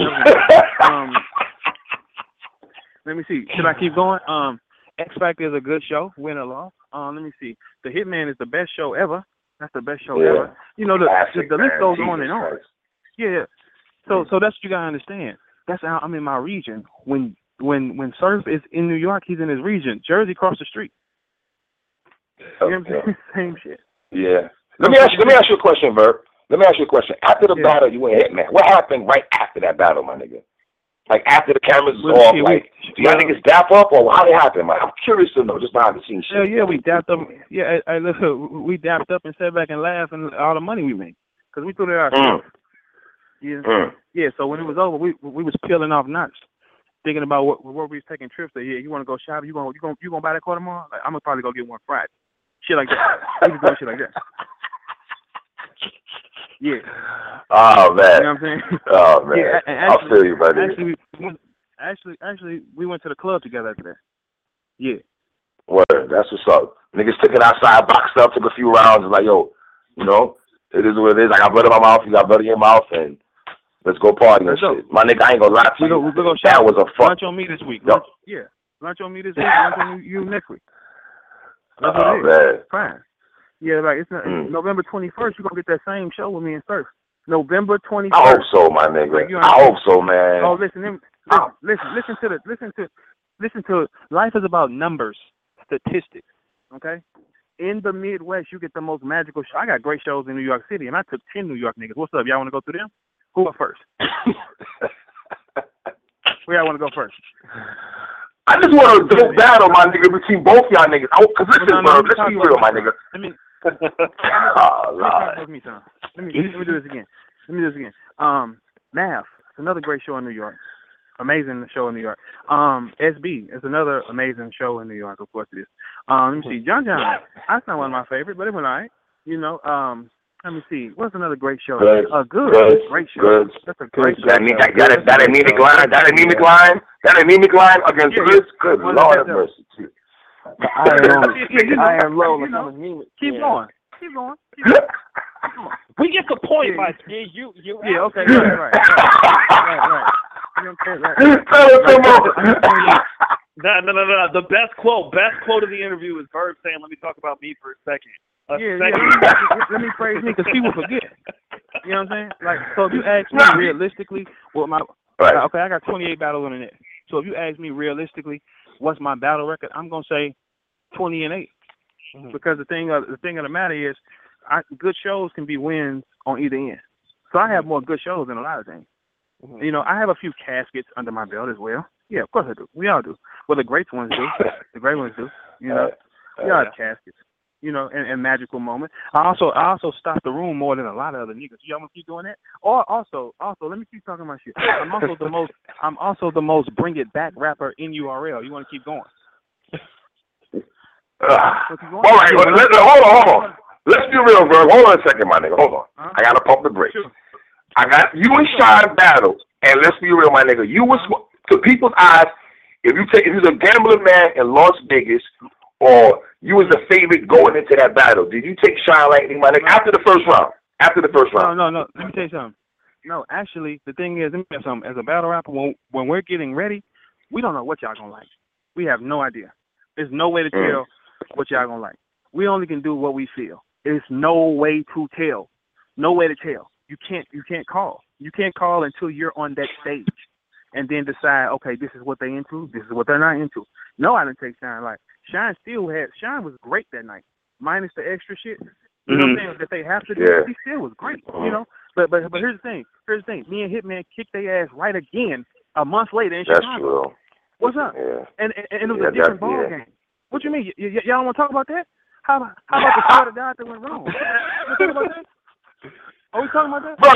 Let me see. Should I keep going? X Factor is a good show, win or loss. Let me see. The Hitman is the best show ever. That's the best show ever. You know, the list goes on and on. Yeah. So that's what you gotta understand. That's how I'm in my region. When Surf is in New York, he's in his region. Jersey across the street. You know what I'm saying? Same shit. Yeah. Let me ask you a question, Verb. Let me ask you a question. After the battle, you went Hitman. What happened right after that battle, my nigga? Like after the cameras was off, do y'all niggas dap up or how it happened? Man? I'm curious to know, just behind the scenes shit. Yeah, we dapped up. Yeah, listen, we dapped up and sat back and laughed and all the money we made because we threw it ourselves. Yeah. So when it was over, we was peeling off knots, thinking about where we was taking trips. So, you want to go shopping? You gonna buy that car tomorrow? Like, I'm gonna probably go get one Friday. Shit like that. We was doing shit like that. Yeah. Oh man. You know what I'm saying? Oh man. Yeah, I'll feel you, buddy. Actually, we went to the club together after that. Yeah. Word. That's what's up. Niggas took it outside, boxed up, took a few rounds, and like, yo, you know, it is what it is. I got blood in my mouth, you got blood in your mouth, and let's go party and shit. My nigga, I ain't gonna lie to you. We're gonna that was a fuck. Lunch on me this week. Lunch on me this week. Lunch on you next week. That's oh man. Fine. Yeah, like it's November 21st. You're gonna get that same show with me and Surf. November 21st. I hope so, my nigga. I hope so, man. Oh, listen to life is about numbers, statistics. Okay. In the Midwest, you get the most magical show. I got great shows in New York City, and I took 10 New York niggas. What's up? Y'all want to go through them? Who up first? Where y'all want to go first? I just want to do battle, my nigga, between both y'all niggas. Cause listen, bro, let's be real, my nigga. Let me oh, me do this again. Math. It's another great show in New York. Amazing show in New York. SB is another amazing show in New York. Of course it is. Let me see. John. That's not one of my favorites, but it went all right. You know. Let me see. What's another great show? Great show. Good. That's a great show. That anemic line against Chris. Good Lord have mercy. I am low. Keep going. We get the point, my kid. You. Yeah. Okay. Right. No. The best quote of the interview is Verb saying, "Let me talk about me for a second." Let me praise me because people forget. You know what I'm saying? Like, so if you ask me realistically, okay, I got 28 battles on the net. So if you ask me realistically, what's my battle record? I'm gonna say 20-8. Because the thing of the matter is, good shows can be wins on either end. So I have more good shows than a lot of things. You know, I have a few caskets under my belt as well. Yeah, of course I do. We all do. Well, the great ones do. You know. caskets, you know, and magical moments. I also stop the room more than a lot of other niggas. Y'all want to keep doing that? Or also, let me keep talking my shit. I'm also the most bring it back rapper in URL. You want to keep going? All right, hold on. Let's be real, bro. Hold on a second, my nigga. Hold on. I gotta pump the brakes. Sure. I got you and Shine battle, and let's be real, my nigga. You was to people's eyes. If you was a gambling man in Las Vegas, or you was the favorite going into that battle, did you take Shine Lightning, my nigga, after the first round? No. Let me tell you something. No, actually, the thing is, let me tell you something. As a battle rapper, when we're getting ready, we don't know what y'all gonna like. We have no idea. There's no way to tell what y'all gonna like. We only can do what we feel. There's no way to tell. No way to tell. You can't call. You can't call until you're on that stage and then decide, okay, this is what they into, this is what they're not into. No, I didn't take Shine. Like, Shine was great that night. Minus the extra shit. You know what I'm saying? That they have to do, he still was great, you know? But here's the thing. Me and Hitman kicked their ass right again a month later in Chicago. That's true. What's up? Yeah. And it was a different ball game. What you mean? Y'all don't want to talk about that? How about the swear to God that went wrong? Are we talking about that?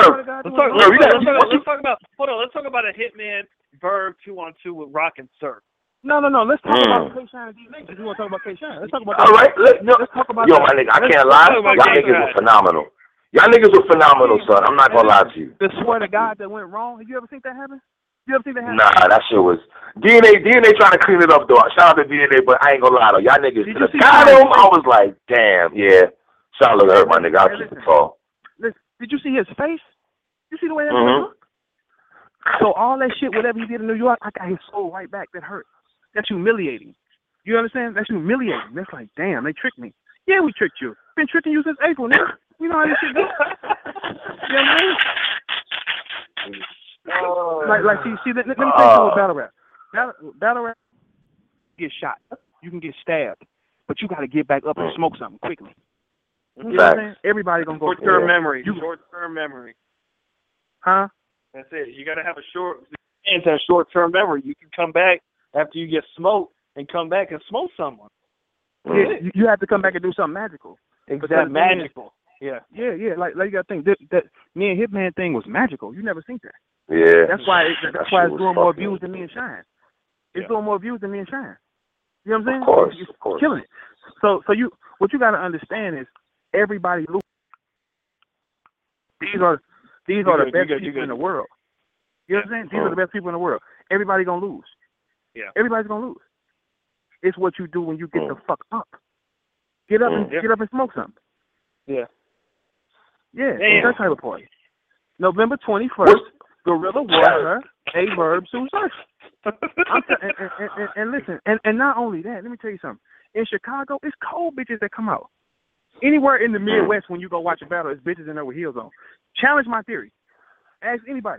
Let's talk about a Hitman Verb 2-on-2 with Rock and Surf. No. Let's talk about K-Shine and D-Nation. If you want to talk about K-Shine, let's talk about that. All right. Let's talk about that. My nigga, I can't lie. Y'all niggas were phenomenal. Y'all niggas were phenomenal, son. I'm not going to lie to you. The swear to God that went wrong. Have you ever seen that happen? Nah, that shit was DNA trying to clean it up though. Shout out to DNA, but I ain't gonna lie though. Y'all niggas got him. I was like, damn, yeah. Shout out to her, my nigga. I'll keep it tall. Listen, did you see his face? You see the way that looked? So all that shit, whatever he did in New York, I got his soul right back. That hurt. That's humiliating. You understand? That's humiliating. That's like, damn, they tricked me. Yeah, we tricked you. Been tricking you since April, nigga. You know how this shit goes. You know what I mean? Like, see, let me tell you what battle rap. Battle rap, you get shot. You can get stabbed, but you got to get back up and smoke something quickly. You know what I'm saying? Everybody gonna go short-term memory. Short-term memory. Huh? That's it. You got to have a short-term memory. You can come back after you get smoked and come back and smoke someone. Yeah, you have to come back and do something magical. Exactly. Magical. Yeah. Like you got to think that me and Hitman thing was magical. You never seen that. Yeah. That's why it's doing more views than me and Shine. It's doing more views than me and Shine. You know what I'm saying? Of course. Killing it. So what you got to understand is everybody loses. These are the best people in the world. You know what I'm saying? These are the best people in the world. Everybody gonna lose. Yeah. Everybody's gonna lose. It's what you do when you get the fuck up. Get up and smoke something. Yeah. Yeah. It's that type of party. November 21st. Gorilla Warfare, A Verb, Sue Surf. And listen, and not only that, let me tell you something. In Chicago, it's cold bitches that come out. Anywhere in the Midwest, when you go watch a battle, it's bitches in there with heels on. Challenge my theory. Ask anybody.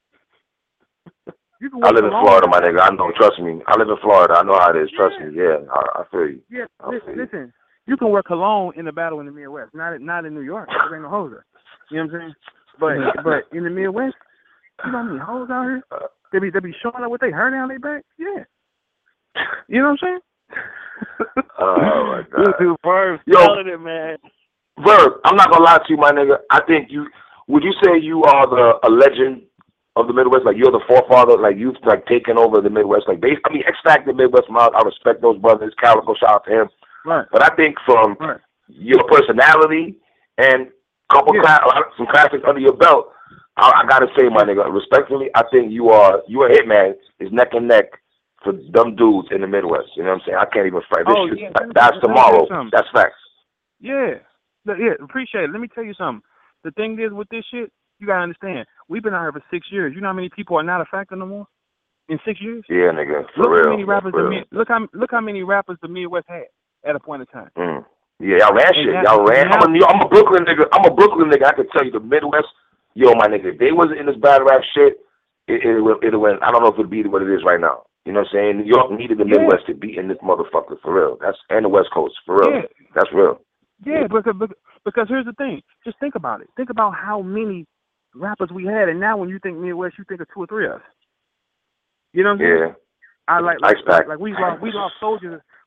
I live in Florida, my nigga. I know. Trust me. I live in Florida. I know how it is. Trust me. Yeah, I feel you. Yeah. Listen, you can wear cologne in the battle in the Midwest. Not in New York. There ain't no hoes there. You know what I'm saying? But in the Midwest. You know how many hoes out here? They be showing up with their hair down their back? Yeah. You know what I'm saying? Oh, my God. Dude, Verb, telling it, man. Verb, I'm not going to lie to you, my nigga. I think would you say you are a legend of the Midwest? Like, you're the forefather, like, you've, like, taken over the Midwest. Like, X Factor Midwest Miles, I respect those brothers. Calico, shout out to him. Right. But I think from your personality and some classics under your belt, I gotta say, my nigga, respectfully, I think you are Hitman is neck and neck for them dudes in the Midwest. You know what I'm saying? I can't even fight this shit. That's tomorrow. That's facts. Yeah, appreciate it. Let me tell you something. The thing is with this shit, you gotta understand. We've been out here for 6 years. You know how many people are not a factor no more in 6 years? Yeah, nigga. Look how many rappers look how many rappers the Midwest had at a point in time. Yeah, y'all ran shit. Y'all ran. I'm a Brooklyn nigga. I can tell you the Midwest. Yo, my nigga, if they wasn't in this battle rap shit, it went. I don't know if it'd be what it is right now. You know what I'm saying? New York needed the Midwest to be in this motherfucker for real. And the West Coast for real. Yeah. That's real. Yeah, because here's the thing. Just think about it. Think about how many rappers we had, and now when you think Midwest, you think of 2 or 3 of us. You know what I'm saying? Yeah. Like we lost soldiers.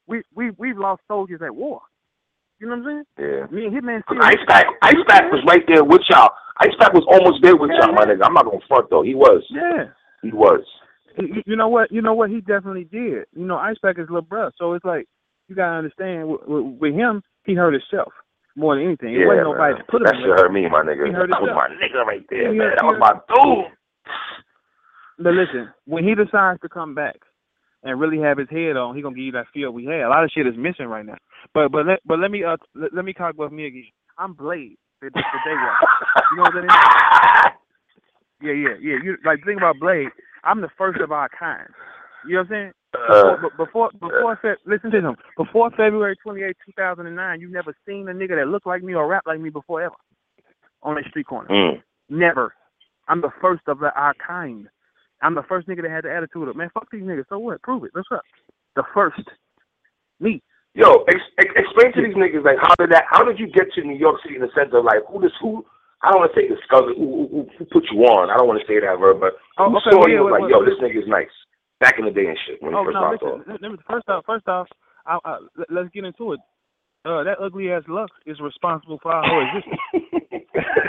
we've lost soldiers at war. You know what I'm saying? Yeah. Me and Hitman still. Icepack was right there with y'all. Icepack was almost there with y'all, my nigga. I'm not gonna front though. He was. Yeah. He was. You know what? You know what? He definitely did. You know, Icepack is little bruh. So it's like you gotta understand. With him, he hurt himself more than anything. It wasn't nobody that put him. That shit hurt me, my nigga. That was my nigga right there, man. That was my dude. But listen, when he decides to come back and really have his head on, he gonna give you that feel we had. A lot of shit is missing right now. But let me talk about me again. I'm Blade. The day one. You know what I mean? Yeah. You like think about Blade. I'm the first of our kind. You know what I'm saying? Before listen to him. Before February 28, 2009, you never seen a nigga that looked like me or rap like me before ever on that street corner. Never. I'm the first of our kind. I'm the first nigga that had the attitude of, man, fuck these niggas. So what? Prove it. What's up? The first. Me. Yo, explain to these niggas, like, how did you get to New York City in the sense of, like, who, I don't want to say discover, who put you on. I don't want to say that word, but who saw you like, yo, this nigga's nice. Back in the day and shit, when he first popped off. First off, let's get into it. That ugly-ass Lux is responsible for our whole existence.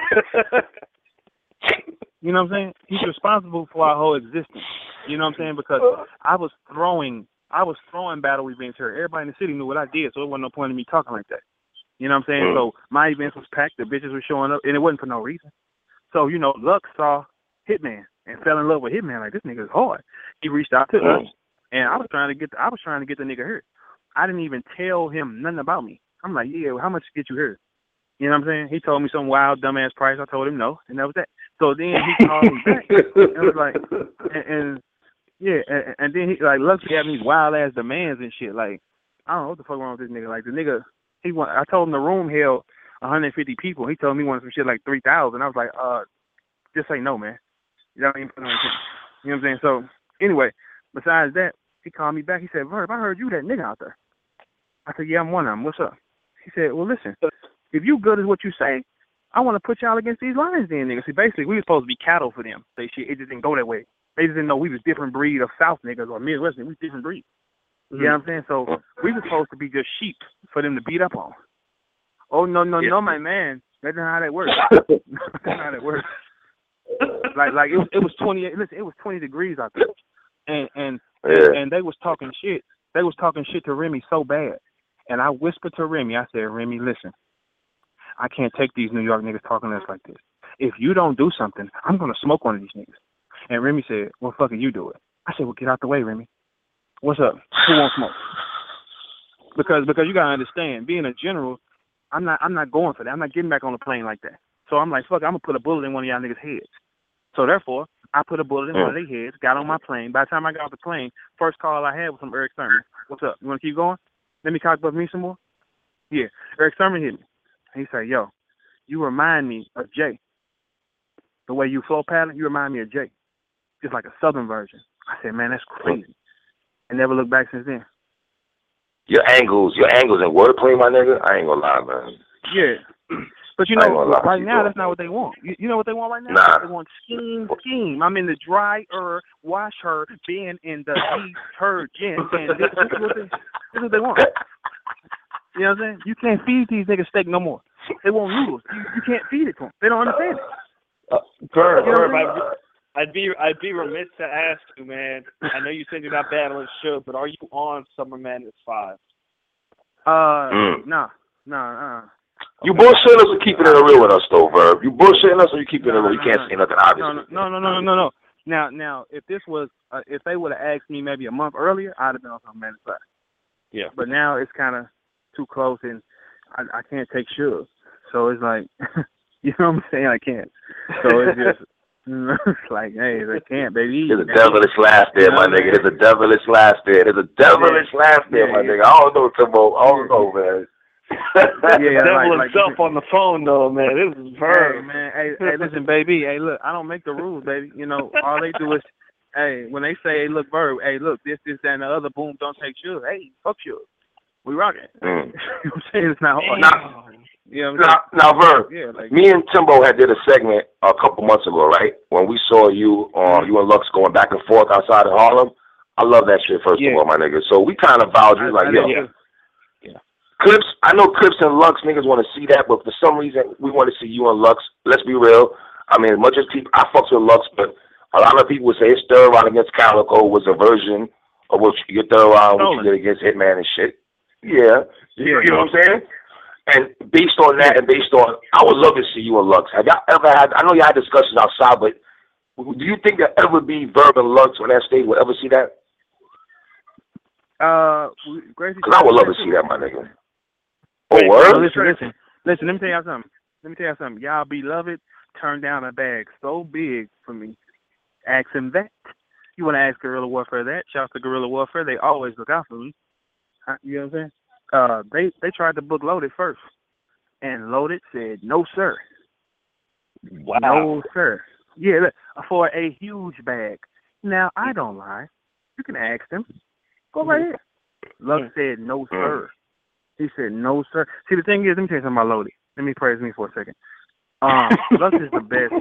You know what I'm saying? He's responsible for our whole existence. You know what I'm saying? Because I was throwing battle events here. Everybody in the city knew what I did, so it wasn't no point in me talking like that. You know what I'm saying? So my events was packed, the bitches were showing up, and it wasn't for no reason. So, you know, Lux saw Hitman and fell in love with Hitman. Like, this nigga is hard. He reached out to us, and I was trying to get the nigga here. I didn't even tell him nothing about me. I'm like, yeah, well, how much to get you here? You know what I'm saying? He told me some wild, dumbass price. I told him no, and that was that. So then he called me back and was like, and then he, like, Lux had these wild-ass demands and shit. Like, I don't know what the fuck wrong with this nigga. Like, the nigga, I told him the room held 150 people. He told me he wanted some shit like 3,000. I was like, just say no, man. You know what I mean? You know what I'm saying? So, anyway, besides that, he called me back. He said, Verb, I heard you that nigga out there. I said, yeah, I'm one of them. What's up? He said, well, listen, if you good as what you say, I want to put y'all against these lions then, nigga. See, basically, we were supposed to be cattle for them. It just didn't go that way. They just didn't know we was different breed of South niggas or Midwest niggas. We was different breed. You know what I'm saying? So we were supposed to be just sheep for them to beat up on. Oh, no, my man. That's not how that works. That's not how that works. Like it was 28. Listen, it was 20 degrees out there, and they was talking shit. They was talking shit to Remy so bad, and I whispered to Remy. I said, Remy, listen, I can't take these New York niggas talking to us like this. If you don't do something, I'm gonna smoke one of these niggas. And Remy said, well, fucking you do it. I said, well, get out the way, Remy. What's up? Who won't smoke? Because you gotta understand, being a general, I'm not going for that. I'm not getting back on the plane like that. So I'm like, fuck, I'm gonna put a bullet in one of y'all niggas' heads. So therefore, I put a bullet in one of their heads, got on my plane. By the time I got off the plane, first call I had was from Eric Sermon. What's up? You wanna keep going? Let me talk about me some more? Yeah. Eric Sermon hit me. He said, yo, you remind me of Jay. The way you flow pattern, you remind me of Jay. Just like a southern version. I said, man, that's crazy. And never looked back since then. Your angles and wordplay, my nigga, I ain't gonna lie, man. Yeah. But you know, right now, that's not what they want. You know what they want right now? Nah. They want scheme. I'm in the dryer, wash her, being in the detergent. And this is what they want. You know what I'm saying? You can't feed these niggas steak no more. They want noodles. You can't feed it to them. They don't understand it. I'd be remiss to ask you, man. I know you said you're not battling Suge, but are you on Summer Madness 5? Nah. You bullshitting us or keeping it real with us, though, Verb? You bullshitting us or you keeping it real? You can't say nothing, obviously. No. Now, if this was, if they would have asked me maybe a month earlier, I'd have been on Summer Madness 5. Yeah. But now it's kind of too close, and I can't take Suge. So it's like, you know what I'm saying? I can't. So it's just, it's like, hey, I can't, baby. There's a devilish laugh there, my nigga. There's a devilish laugh there, my nigga. I don't know, Timbo. I don't know, man. Devil himself on the phone, though, man. This is Verb. Hey, man. Hey, listen, baby. Hey, look, I don't make the rules, baby. You know, all they do is, hey, when they say, hey, look, Verb, hey, look, this, that, and the other, boom, don't take Suge. Hey, fuck Suge. We rocking. You know what I'm saying? It's not hard. Now, Verb, me and Timbo had did a segment a couple months ago, right? When we saw you and Lux going back and forth outside of Harlem. I love that shit, first of all, my nigga. So we kind of vowed, you like, yo. Yeah. Clips, I know Clips and Lux niggas want to see that, but for some reason, we want to see you and Lux. Let's be real. I mean, as much as people, I fucks with Lux, but a lot of people would say his third round against Calico was a version of what your third round, which you did against Hitman and shit. Yeah. You know what I'm saying? And based on that and based on, I would love to see you and Lux. Have y'all ever had, I know y'all had discussions outside, but do you think there'll ever be Verb and Lux on that stage? Will ever see that? Because I would love to see that, my nigga. Oh, word? Listen. Let me tell y'all something. Y'all beloved turned down a bag so big for me. Ask him that. You want to ask Guerrilla Warfare that? Shout out to Guerrilla Warfare. They always look out for me. You know what I'm saying? They tried to book Loaded first, and Loaded said no, sir. Wow. No, sir. Yeah, for a huge bag. Now I don't lie. You can ask them. Go right ahead. Lux said no, sir. He said no, sir. See, the thing is, let me tell you something about Loaded. Let me praise me for a second. Lux is the best.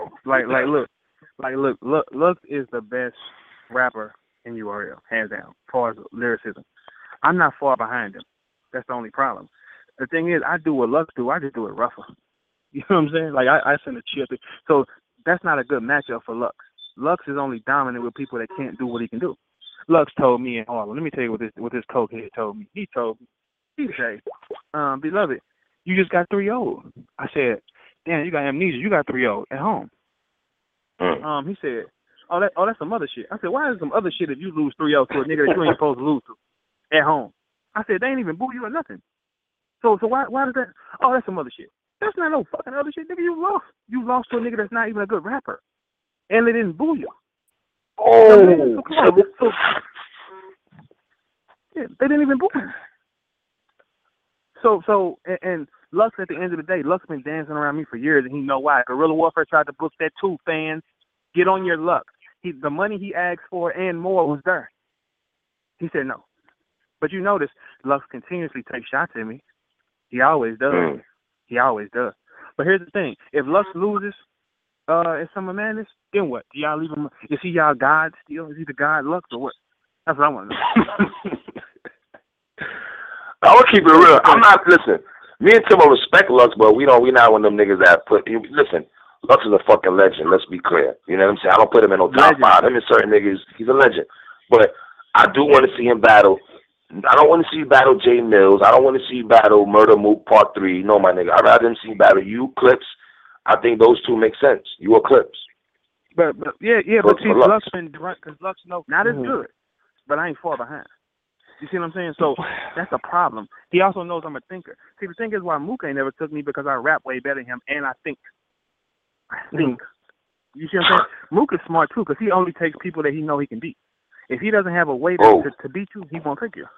Lux is the best rapper in URL, hands down, as far as lyricism. I'm not far behind him. That's the only problem. The thing is, I do what Lux do. I just do it rougher. You know what I'm saying? Like, I send a chill thing. So that's not a good matchup for Lux. Lux is only dominant with people that can't do what he can do. Lux told me in Harlem. Let me tell you what this cokehead told me. He said, beloved, you just got 3-0. I said, damn, you got amnesia. You got 3-0 at home. He said, that's some other shit. I said, why is some other shit if you lose 3-0 to a nigga that you ain't supposed to lose to at home? I said, they ain't even boo you or nothing. So why does that? Oh, that's some other shit. That's not no fucking other shit, nigga. You lost. You lost to a nigga that's not even a good rapper, and they didn't boo you. Oh, yeah, they didn't even boo you. So Lux, at the end of the day, Lux been dancing around me for years, and he know why. Guerrilla Warfare tried to book that too, fans. Get on your luck. The money he asked for and more was there. He said no. But you notice, Lux continuously takes shots at me. He always does. He always does. But here's the thing. If Lux loses at Summer Madness, then what? Do y'all leave him? Is he y'all God still? Is he the God Lux or what? That's what I want to know. I will keep it real. I'm not, listen, me and Timo respect Lux, but we not one of them niggas that listen, Lux is a fucking legend, let's be clear. You know what I'm saying? I don't put him in no top five. Him and certain niggas, he's a legend. But I do want to see him battle. I don't want to see you battle Jay Mills. I don't want to see you battle Murder Mook Part 3. No, my nigga. I'd rather him see you battle you, Clips. I think those two make sense. You or Clips. But see, Lux been drunk because Lux not as good, but I ain't far behind. You see what I'm saying? So that's a problem. He also knows I'm a thinker. See, the thing is why Mook ain't never took me because I rap way better than him, and I think. You see what I'm saying? Mook is smart too because he only takes people that he know he can beat. If he doesn't have a way to beat you, he won't take you.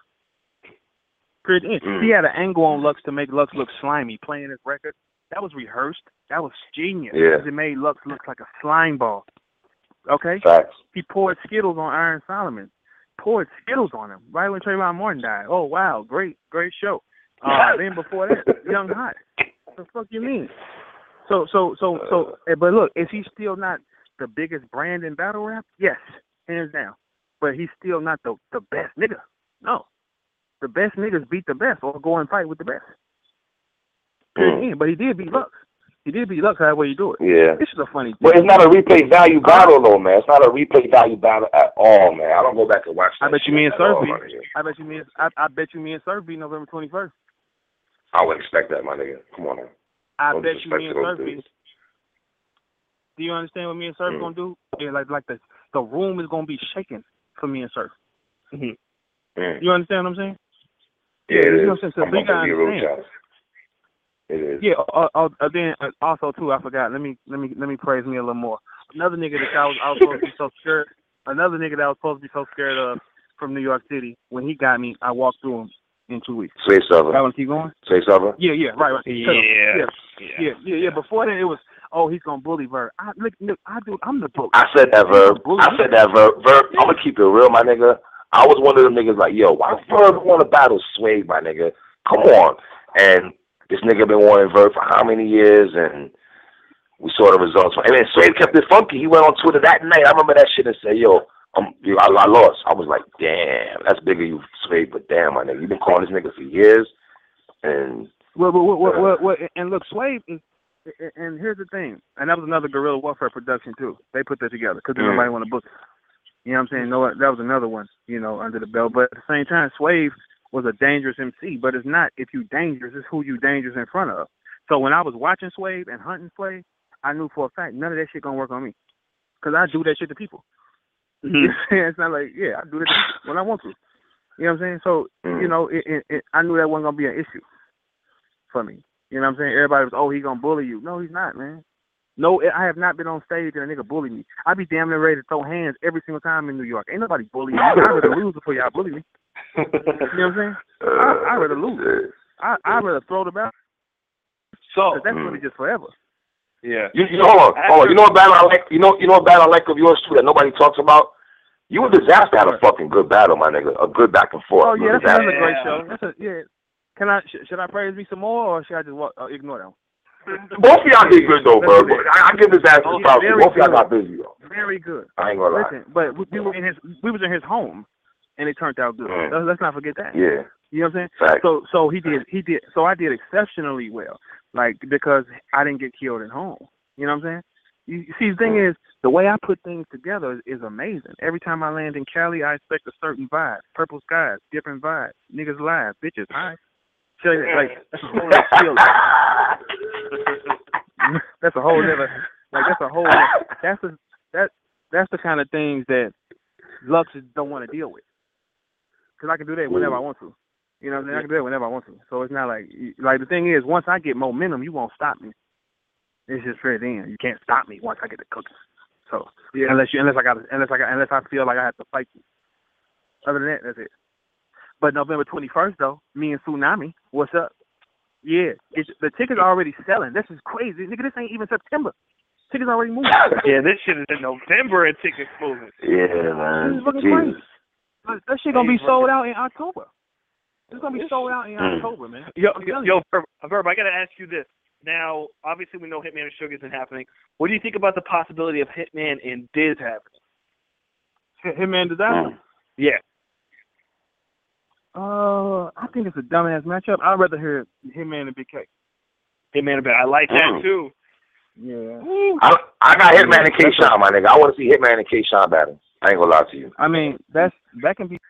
Period. He had an angle on Lux to make Lux look slimy playing his record. That was rehearsed. That was genius. Yeah. It made Lux look like a slime ball. Okay? Facts. He poured Skittles on Iron Solomon. Poured Skittles on him right when Trayvon Martin died. Oh, wow. Great show. Then before that, Young Hot. What the fuck you mean? So, but look, is he still not the biggest brand in battle rap? Yes, hands down. But he's still not the best nigga. No. The best niggas beat the best or go and fight with the best. But he did beat Lux. He did beat Lux however you do it. Yeah. This is a funny thing. But it's not a replay value battle, though, man. It's not a replay value battle at all, man. I don't go back and watch that. I bet you me and Surf beat. I bet you me and Surf beat November 21st. I would expect that, my nigga. Come on, man. I bet you me and Surf beat. Do you understand what me and Surf gonna do? Yeah, like the room is gonna be shaking for me and Surf. You understand what I'm saying? Yeah, it is. You know what I'm saying? So we gotta understand. It is. Yeah. Then also too, I forgot. Let me praise me a little more. Another nigga that I was supposed to be so scared. Another nigga that I was supposed to be so scared of from New York City. When he got me, I walked through him in 2 weeks. Say something. I want to keep going. Say something. Yeah. Right. Yeah. Before that, it was he's gonna bully Verb. I'm the book. I said that Verb. Verb. I'm gonna keep it real, my nigga. I was one of them niggas like, yo, why Verb want to battle Sway, my nigga? Come on. And this nigga been wanting Verb for how many years? And we saw the results. And then Sway kept it funky. He went on Twitter that night. I remember that shit and said, yo, I lost. I was like, damn, that's big of you, Swave, but damn, my nigga, you've been calling this nigga for years, and and look, Swave is, and here's the thing, and that was another Guerrilla Warfare production too. They put that together because nobody want to book it. You know what I'm saying? No, that was another one, under the belt. But at the same time, Swave was a dangerous MC, but it's not if you dangerous, it's who you dangerous in front of. So when I was watching Swave and hunting Swave, I knew for a fact none of that shit gonna work on me, because I do that shit to people. Mm-hmm. It's not like, I do it when I want to. You know what I'm saying? So, I knew that wasn't gonna be an issue for me. You know what I'm saying? Everybody was, he gonna bully you. No, he's not, man. No, I have not been on stage and a nigga bully me. I be damn near ready to throw hands every single time in New York. Ain't nobody bullying me. I'd rather lose before y'all bully me. You know what I'm saying? I'd rather lose. I'd rather throw the battle. So that's really just forever. Yeah. Hold on. You know what battle I like? You know what battle I like of yours too that nobody talks about? You and Disaster had a fucking good battle, my nigga. A good back and forth. Oh yeah, that's another great show. Should I praise me some more, or should I just ignore that one? Both of y'all did good though, bro. I give Disaster some props. Both of y'all got busy though. Very good. I ain't gonna lie. Listen, but we was in his home, and it turned out good. Let's not forget that. Yeah. You know what I'm saying? Fact. So he did. So I did exceptionally well, because I didn't get killed at home. You know what I'm saying? You see, the thing is, the way I put things together is amazing. Every time I land in Cali, I expect a certain vibe. Purple skies, different vibes. Niggas live, bitches high. That's a whole other skill. That's a whole other. That's the kind of things that Luxes don't want to deal with. Because I can do that whenever I want to. You know what I'm saying? I can do that whenever I want to. So it's not like the thing is, once I get momentum, you won't stop me. It's just fair then. You can't stop me once I get the cooking. So unless I feel like I have to fight you. Other than that, that's it. But November 21st though, me and Tsunami, what's up? Yeah, the tickets are already selling. This is crazy, nigga. This ain't even September. Tickets already moving. Yeah, this shit is in November and tickets moving. Yeah, man. This is fucking crazy. That shit gonna be sold out in October. It's gonna be sold out in October, man. Yo, Verb, I gotta ask you this. Now, obviously, we know Hitman and Suge isn't happening. What do you think about the possibility of Hitman and Diz happening? Hitman Disaster? Yeah. I think it's a dumbass matchup. I'd rather hear Hitman and Big K. Hitman and Big K. I like that too. Yeah. I got Hitman and K-Shine, my nigga. I want to see Hitman and K-Shine battle. I ain't gonna lie to you. I mean, that can be.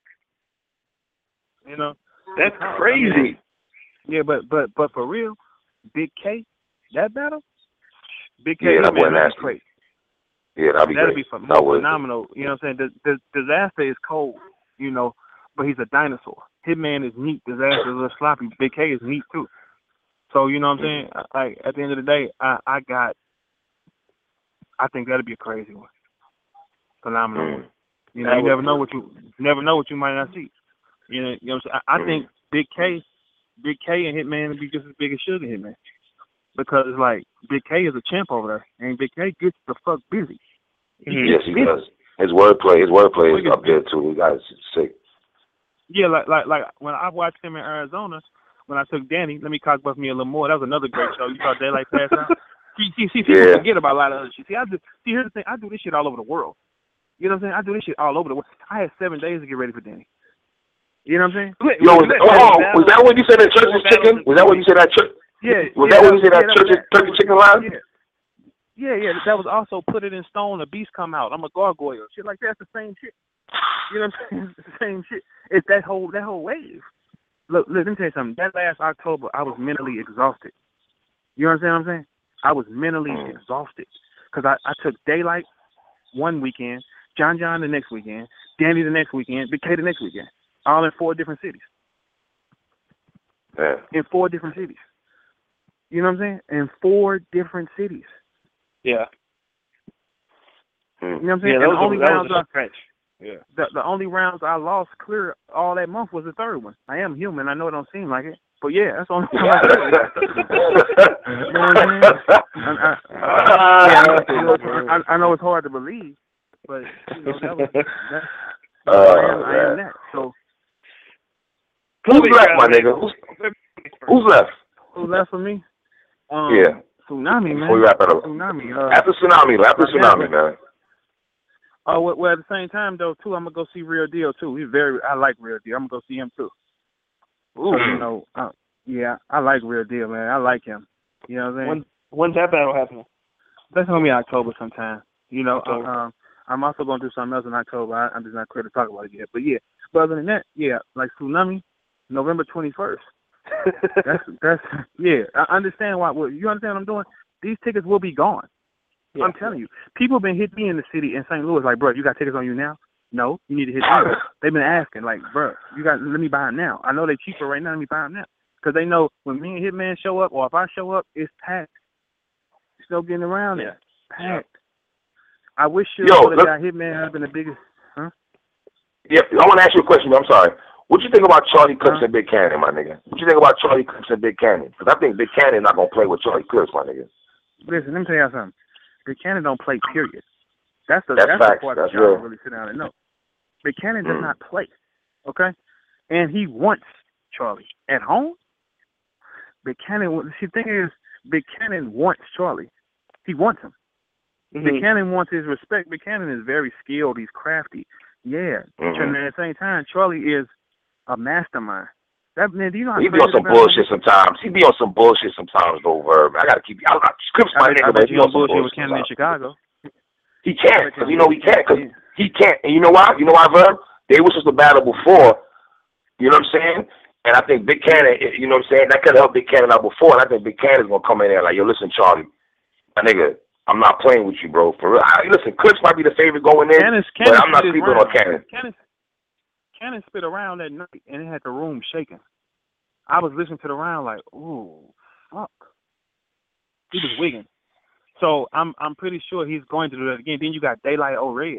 That's crazy. Yeah, but for real, Big K, that battle, Big K, that'd be great. Yeah, that'd be phenomenal. You know what I'm saying? The Disaster is cold, but he's a dinosaur. Hitman is neat. Disaster is a little sloppy. Big K is neat too. So you know what I'm saying? Like at the end of the day, I think that'd be a crazy one, phenomenal one. You never know what you might not see. You know what I'm saying? I think Big K and Hitman would be just as big as Suge and Hitman, because it's like Big K is a champ over there, and Big K gets the fuck busy. Yes, he does. His wordplay is up there too. He got sick. Yeah, like when I watched him in Arizona, when I took Danny, let me cockbuff me a little more. That was another great show. You saw Daylight Pass Out. See, people forget about a lot of other shit. Here's the thing. I do this shit all over the world. You know what I'm saying? I do this shit all over the world. I had 7 days to get ready for Danny. You know what I'm saying? Yo, was that when you said that church's chicken? Was that when you said that church? Yeah. Was that when you said that church's turkey chicken line? Yeah. That was also Put It in Stone, a beast come out. I'm a gargoyle. Shit like that's the same shit. You know what I'm saying? It's the same shit. It's that whole wave. Look, let me tell you something. That last October, I was mentally exhausted. You understand what I'm saying? I was mentally exhausted because I took Daylight one weekend, John the next weekend, Danny the next weekend, Big K the next weekend, all in 4 different cities. Yeah. In 4 different cities. You know what I'm saying? In 4 different cities. Yeah. You know what I'm saying? Yeah, the only rounds Yeah. The only rounds I lost clear all that month was the 3rd one. I am human. I know it don't seem like it. But yeah, that's the only time I did it. You know what I mean? I know it's hard to believe, but I am that. So who's left, my nigga? Who's left? Who's left for me? Yeah. Tsunami, man. Before we wrap it up. Tsunami. After Tsunami, man. Oh well, at the same time though, too, I'm gonna go see Real Deal too. I like Real Deal. I'm gonna go see him too. Ooh. So, yeah, I like Real Deal, man. I like him. You know what I'm saying? When's that battle happening? That's gonna be October sometime. You know, October. I'm also gonna do something else in October. I'm just not clear to talk about it yet. But yeah, but other than that, yeah, like Tsunami, November 21st. that's yeah. I understand why. Well, you understand what I'm doing? These tickets will be gone. Yeah. I'm telling you, people have been hitting me in the city in St. Louis like, bro, you got tickets on you now? No, you need to hit me. They've been asking like, bro, let me buy them now. I know they're cheaper right now. Let me buy them now because they know when me and Hitman show up or if I show up, it's packed. There's no getting around it. Packed. I wish you would have got Hitman had been the biggest. Huh? Yeah, I want to ask you a question. I'm sorry. What you think about Charlie Clips and Big Cannon, my nigga? What you think about Charlie Clips and Big Cannon? Because I think Big Cannon not gonna play with Charlie Clips, my nigga. Listen, let me tell you something. Big Cannon don't play. Period. That's the part that y'all don't really sit down and know. Big Cannon does not play. Okay, and he wants Charlie at home. Big Cannon. See, the thing is, Big Cannon wants Charlie. He wants him. Mm-hmm. Big Cannon wants his respect. Big Cannon is very skilled. He's crafty. Yeah. And at the same time, Charlie is a mastermind. That man, do you know how he be on some bullshit sometimes. He be on some bullshit sometimes, though, Verb. I gotta keep. Scripts my nigga, but he on some bullshit with Cannon in Chicago. He can't, because you know he can't, because he can't. And you know why? You know why, Verb? They was supposed to battle before. You know what I'm saying? And I think Big Cannon, you know what I'm saying? That could have helped Big Cannon out before. And I think Big Cannon's gonna come in there like, yo, listen, Charlie, my nigga, I'm not playing with you, bro. For real. Listen, Clips might be the favorite going in, but I'm not sleeping on Cannon. Cannon spit around that night, and it had the room shaking. I was listening to the round like, ooh, fuck. He was wigging. So I'm pretty sure he's going to do that again. Then you got Daylight O-Red.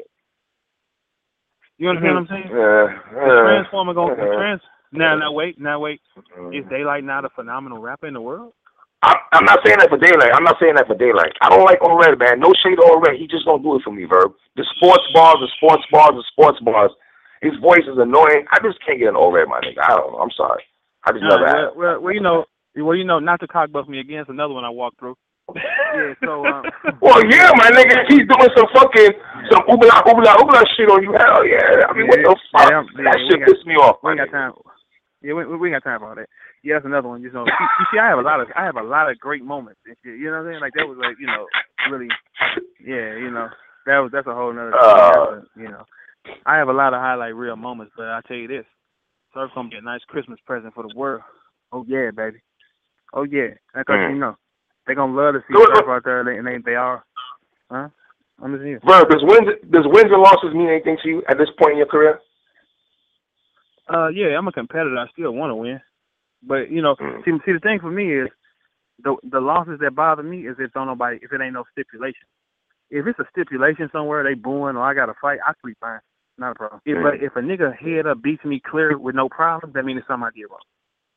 You understand what I'm saying? The Transformer going Now wait. Is Daylight not a phenomenal rapper in the world? I'm not saying that for Daylight. I don't like O-Red, man. No shade to O-Red. He just don't do it for me, Verb. The sports bars. His voice is annoying. I just can't get an O-Red, my nigga. I don't know. I'm sorry. I just never have. Well, you know, not to cock buff me again. It's another one I walked through. Yeah, so. Well, yeah, my nigga. He's doing some oobla shit on you. Hell yeah. I mean, what the fuck? That shit pissed me off. We ain't got time. Yeah, we ain't got time for all that. Yeah, that's another one. You know, you see, I have a lot of great moments. You know what I'm saying? Like that was like, you know, really, yeah, you know, that's a whole nother. You know, I have a lot of highlight real moments, but I'll tell you this. Surf's gonna be a nice Christmas present for the world. Oh yeah, baby. Oh yeah. Because you know, they're gonna love to see Surf out there, and they are. Huh? I'm just here. Verb, does wins and losses mean anything to you at this point in your career? Yeah, I'm a competitor. I still want to win, but you know, see, the thing for me is the losses that bother me is if it ain't no stipulation. If it's a stipulation somewhere, they booing or I got to fight, I sleep fine. Not a problem. But if a nigga head up beats me clear with no problem, that means it's something I did wrong.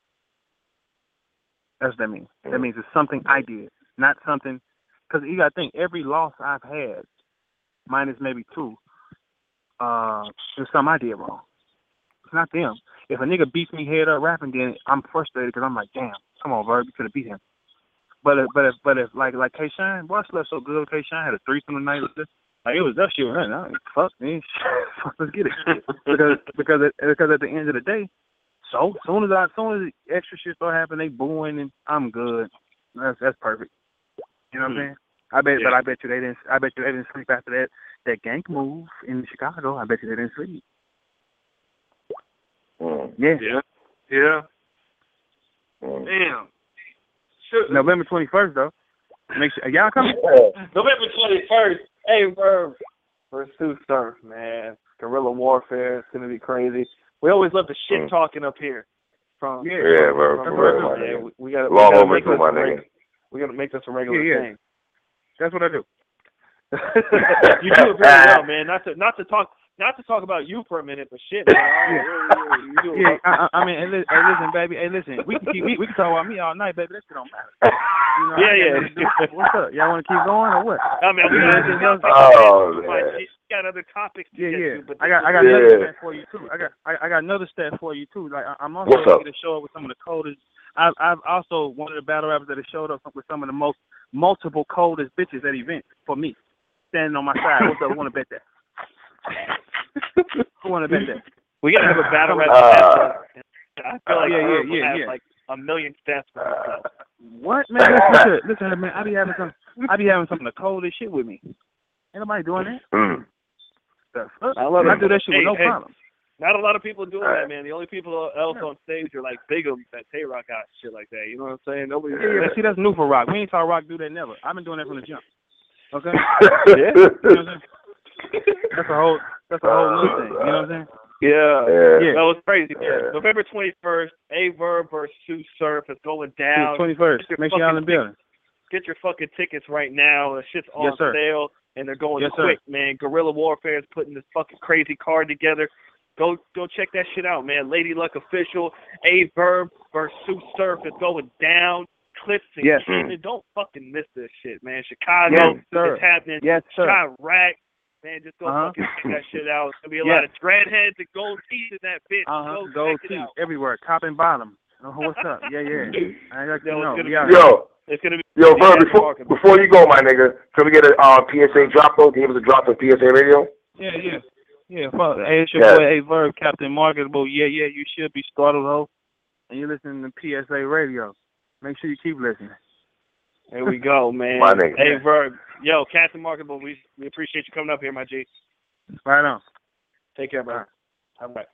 That's what that means. That means it's something I did, not something. Because you got to think, every loss I've had, minus maybe 2, is something I did wrong. It's not them. If a nigga beats me head up rapping, then I'm frustrated because I'm like, damn, come on, Verb, you could have beat him. But if like K-Shine, boy, I slept so good with K-Shine, had a threesome tonight with this. Like, it was that shit. Fuck me. Let's get it. because at the end of the day, so soon as the extra shit start happening, they booing and I'm good. That's perfect. You know what I'm saying? But I bet you they didn't sleep after that gank move in Chicago. I bet you they didn't sleep. Yeah. Damn. November 21st though. Make sure y'all coming. November 21st. Hey, Verb. Pursue Surf, man. Guerrilla warfare. It's gonna be crazy. We always love the shit talking up here. We gotta make this a regular thing. That's what I do. You do it very well, man. Not to talk about you for a minute, but shit, man. I mean, hey, listen, baby. Hey, listen. We can talk about me all night, baby. That shit don't matter. You know, What's up? Y'all want to keep going or what? I mean, we got other topics to get to. But I got another stat for you too. I got another stat for you too. Like I'm also going to show up with some of the coldest. I've also one of the battle rappers that has showed up with some of the multiple coldest bitches at events for me, standing on my side. What's up? Want to bet that? Who want to bet that? We gotta have a battle rap. I feel like we'll have like a million stats for us. What, man? Listen, man. I be having some of the coldest shit with me. Ain't nobody doing that. I do that shit with no problem. Not a lot of people doing that, man. The only people else on stage are like Bigums that Tay-Rock got shit like that. You know what I'm saying? Nobody. Yeah, see, that's new for Rock. We ain't saw Rock do that never. I've been doing that from the jump. Okay. Yeah. You know what I'm saying? That's a whole new thing. You know what I'm saying? Yeah. That was crazy, man. November 21st, A-Verb versus Sue Surf is going down. 21st. Make sure y'all in the building. Get your fucking tickets right now. The shit's on sale, and they're going quick, man. Guerrilla Warfare is putting this fucking crazy card together. Go check that shit out, man. Lady Luck Official, A-Verb versus Sue Surf is going down. Clips and shit. Don't fucking miss this shit, man. Chicago is happening. Yes, sir. Chirac. Man, just go fucking check that shit out. It's going to be a lot of dreadheads and gold teeth in that bitch. Gold teeth everywhere, top and bottom. What's up? Yeah. I got to know. It's going to be... Yo, bro, before you go, my nigga, can we get a PSA drop, though? Can you give us a drop for PSA Radio? Yeah, fuck. Hey, it's your boy A-Verb, Captain Marketable. Yeah, you should be startled, ho. And you're listening to PSA Radio. Make sure you keep listening. There we go, man. My nigga. A-Verb. Yo, Captain Marketable, we appreciate you coming up here, my G. Right on. Take care, bro. All right.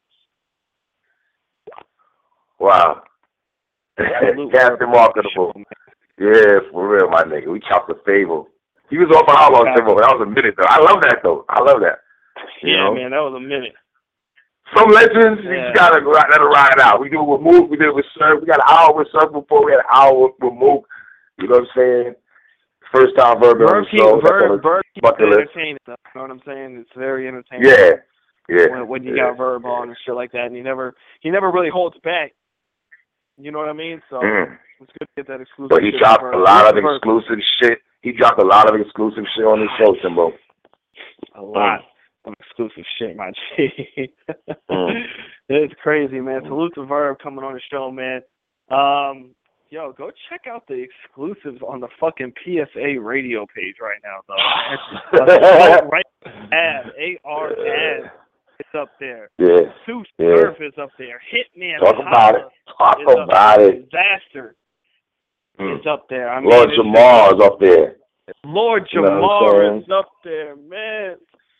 Wow. Captain Marketable. Yeah, for real, my nigga. We chopped the fable. He was off for how long, Timbo? That was a minute, though. I love that, though. You know? Man, that was a minute. Some legends, you just gotta let it ride out. We do it with Mook, we did it with Surf. We got an hour with Surf before, we had an hour with Mook. You know what I'm saying? First time Verb on the show. Verb keeps it entertaining. You know what I'm saying? It's very entertaining. Yeah. When you got Verb on and shit like that, and he never really holds back. You know what I mean? So it's good to get that exclusive. But he dropped a lot of exclusive shit. He dropped a lot of exclusive shit on his show, Timbo. A lot of exclusive shit, my G. It's crazy, man. Salute to Verb coming on the show, man. Yo, go check out the exclusives on the fucking PSA radio page right now, though. Right, ARAB. It's up there. Yeah. Sue Surf is up there. Hitman. Talk about it. Disaster is up there. I mean, Lord Jamar is up there. Lord Jamar is up there, man.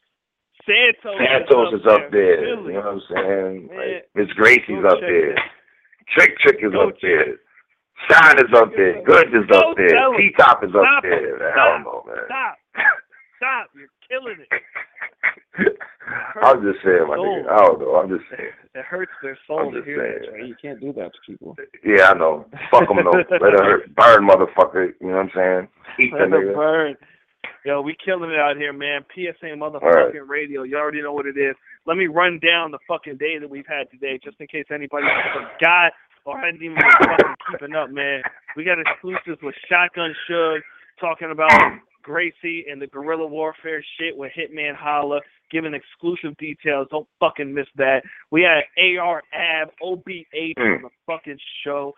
Santos is up there. You know what I'm saying? Like, Miss Gracie's up there. Trick is up there. Shine is up there. Good is up there. T-Top is up there. I don't know, man. Stop. You're killing it. I'm just saying, my nigga. I don't know. I'm just saying. It hurts their soul to hear that, right? You can't do that to people. Yeah, I know. Fuck them, though. Let it burn, motherfucker. You know what I'm saying? Eat the nigga. Burn. Yo, we killing it out here, man. PSA motherfucking radio. You already know what it is. Let me run down the fucking day that we've had today, just in case anybody forgot or hadn't even been fucking keeping up, man. We got exclusives with Shotgun Suge talking about Gracie and the guerrilla warfare shit with Hitman Holla, giving exclusive details. Don't fucking miss that. We had ARAB, OB8 on the fucking show.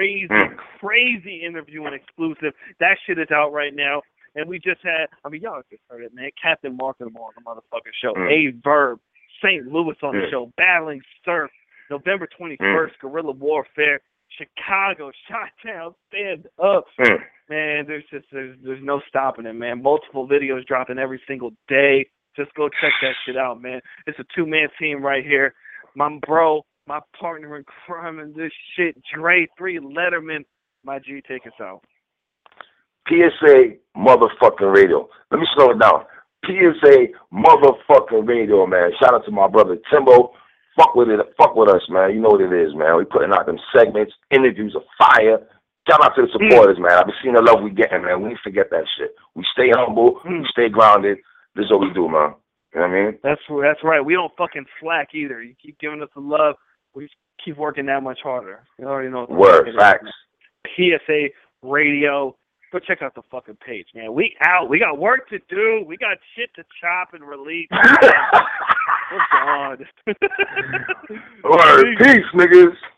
Crazy interview and exclusive. That shit is out right now. And we just had, y'all just heard it, man. Captain Marketable on the motherfucking show. A-Verb, St. Louis on the show. Battling Surf, November 21st, Guerrilla Warfare. Chicago, Chi-Town, stand up. Man, there's no stopping it, man. Multiple videos dropping every single day. Just go check that shit out, man. It's a two-man team right here. My bro, my partner in crime in this shit, Dre 3 Letterman. My G, take us out. PSA motherfucking radio. Let me slow it down. PSA motherfucking radio, man. Shout out to my brother Timbo. Fuck with it. Fuck with us, man. You know what it is, man. We putting out them segments, interviews of fire. Shout out to the supporters, man. I've been seeing the love we getting, man. We ain't forget that shit. We stay humble. We stay grounded. This is what we do, man. You know what I mean? That's right. We don't fucking slack either. You keep giving us the love. We keep working that much harder. You already know. Word, facts. PSA Radio. Go check out the fucking page, man. We out. We got work to do. We got shit to chop and release. We're gone. Word. Peace, niggas.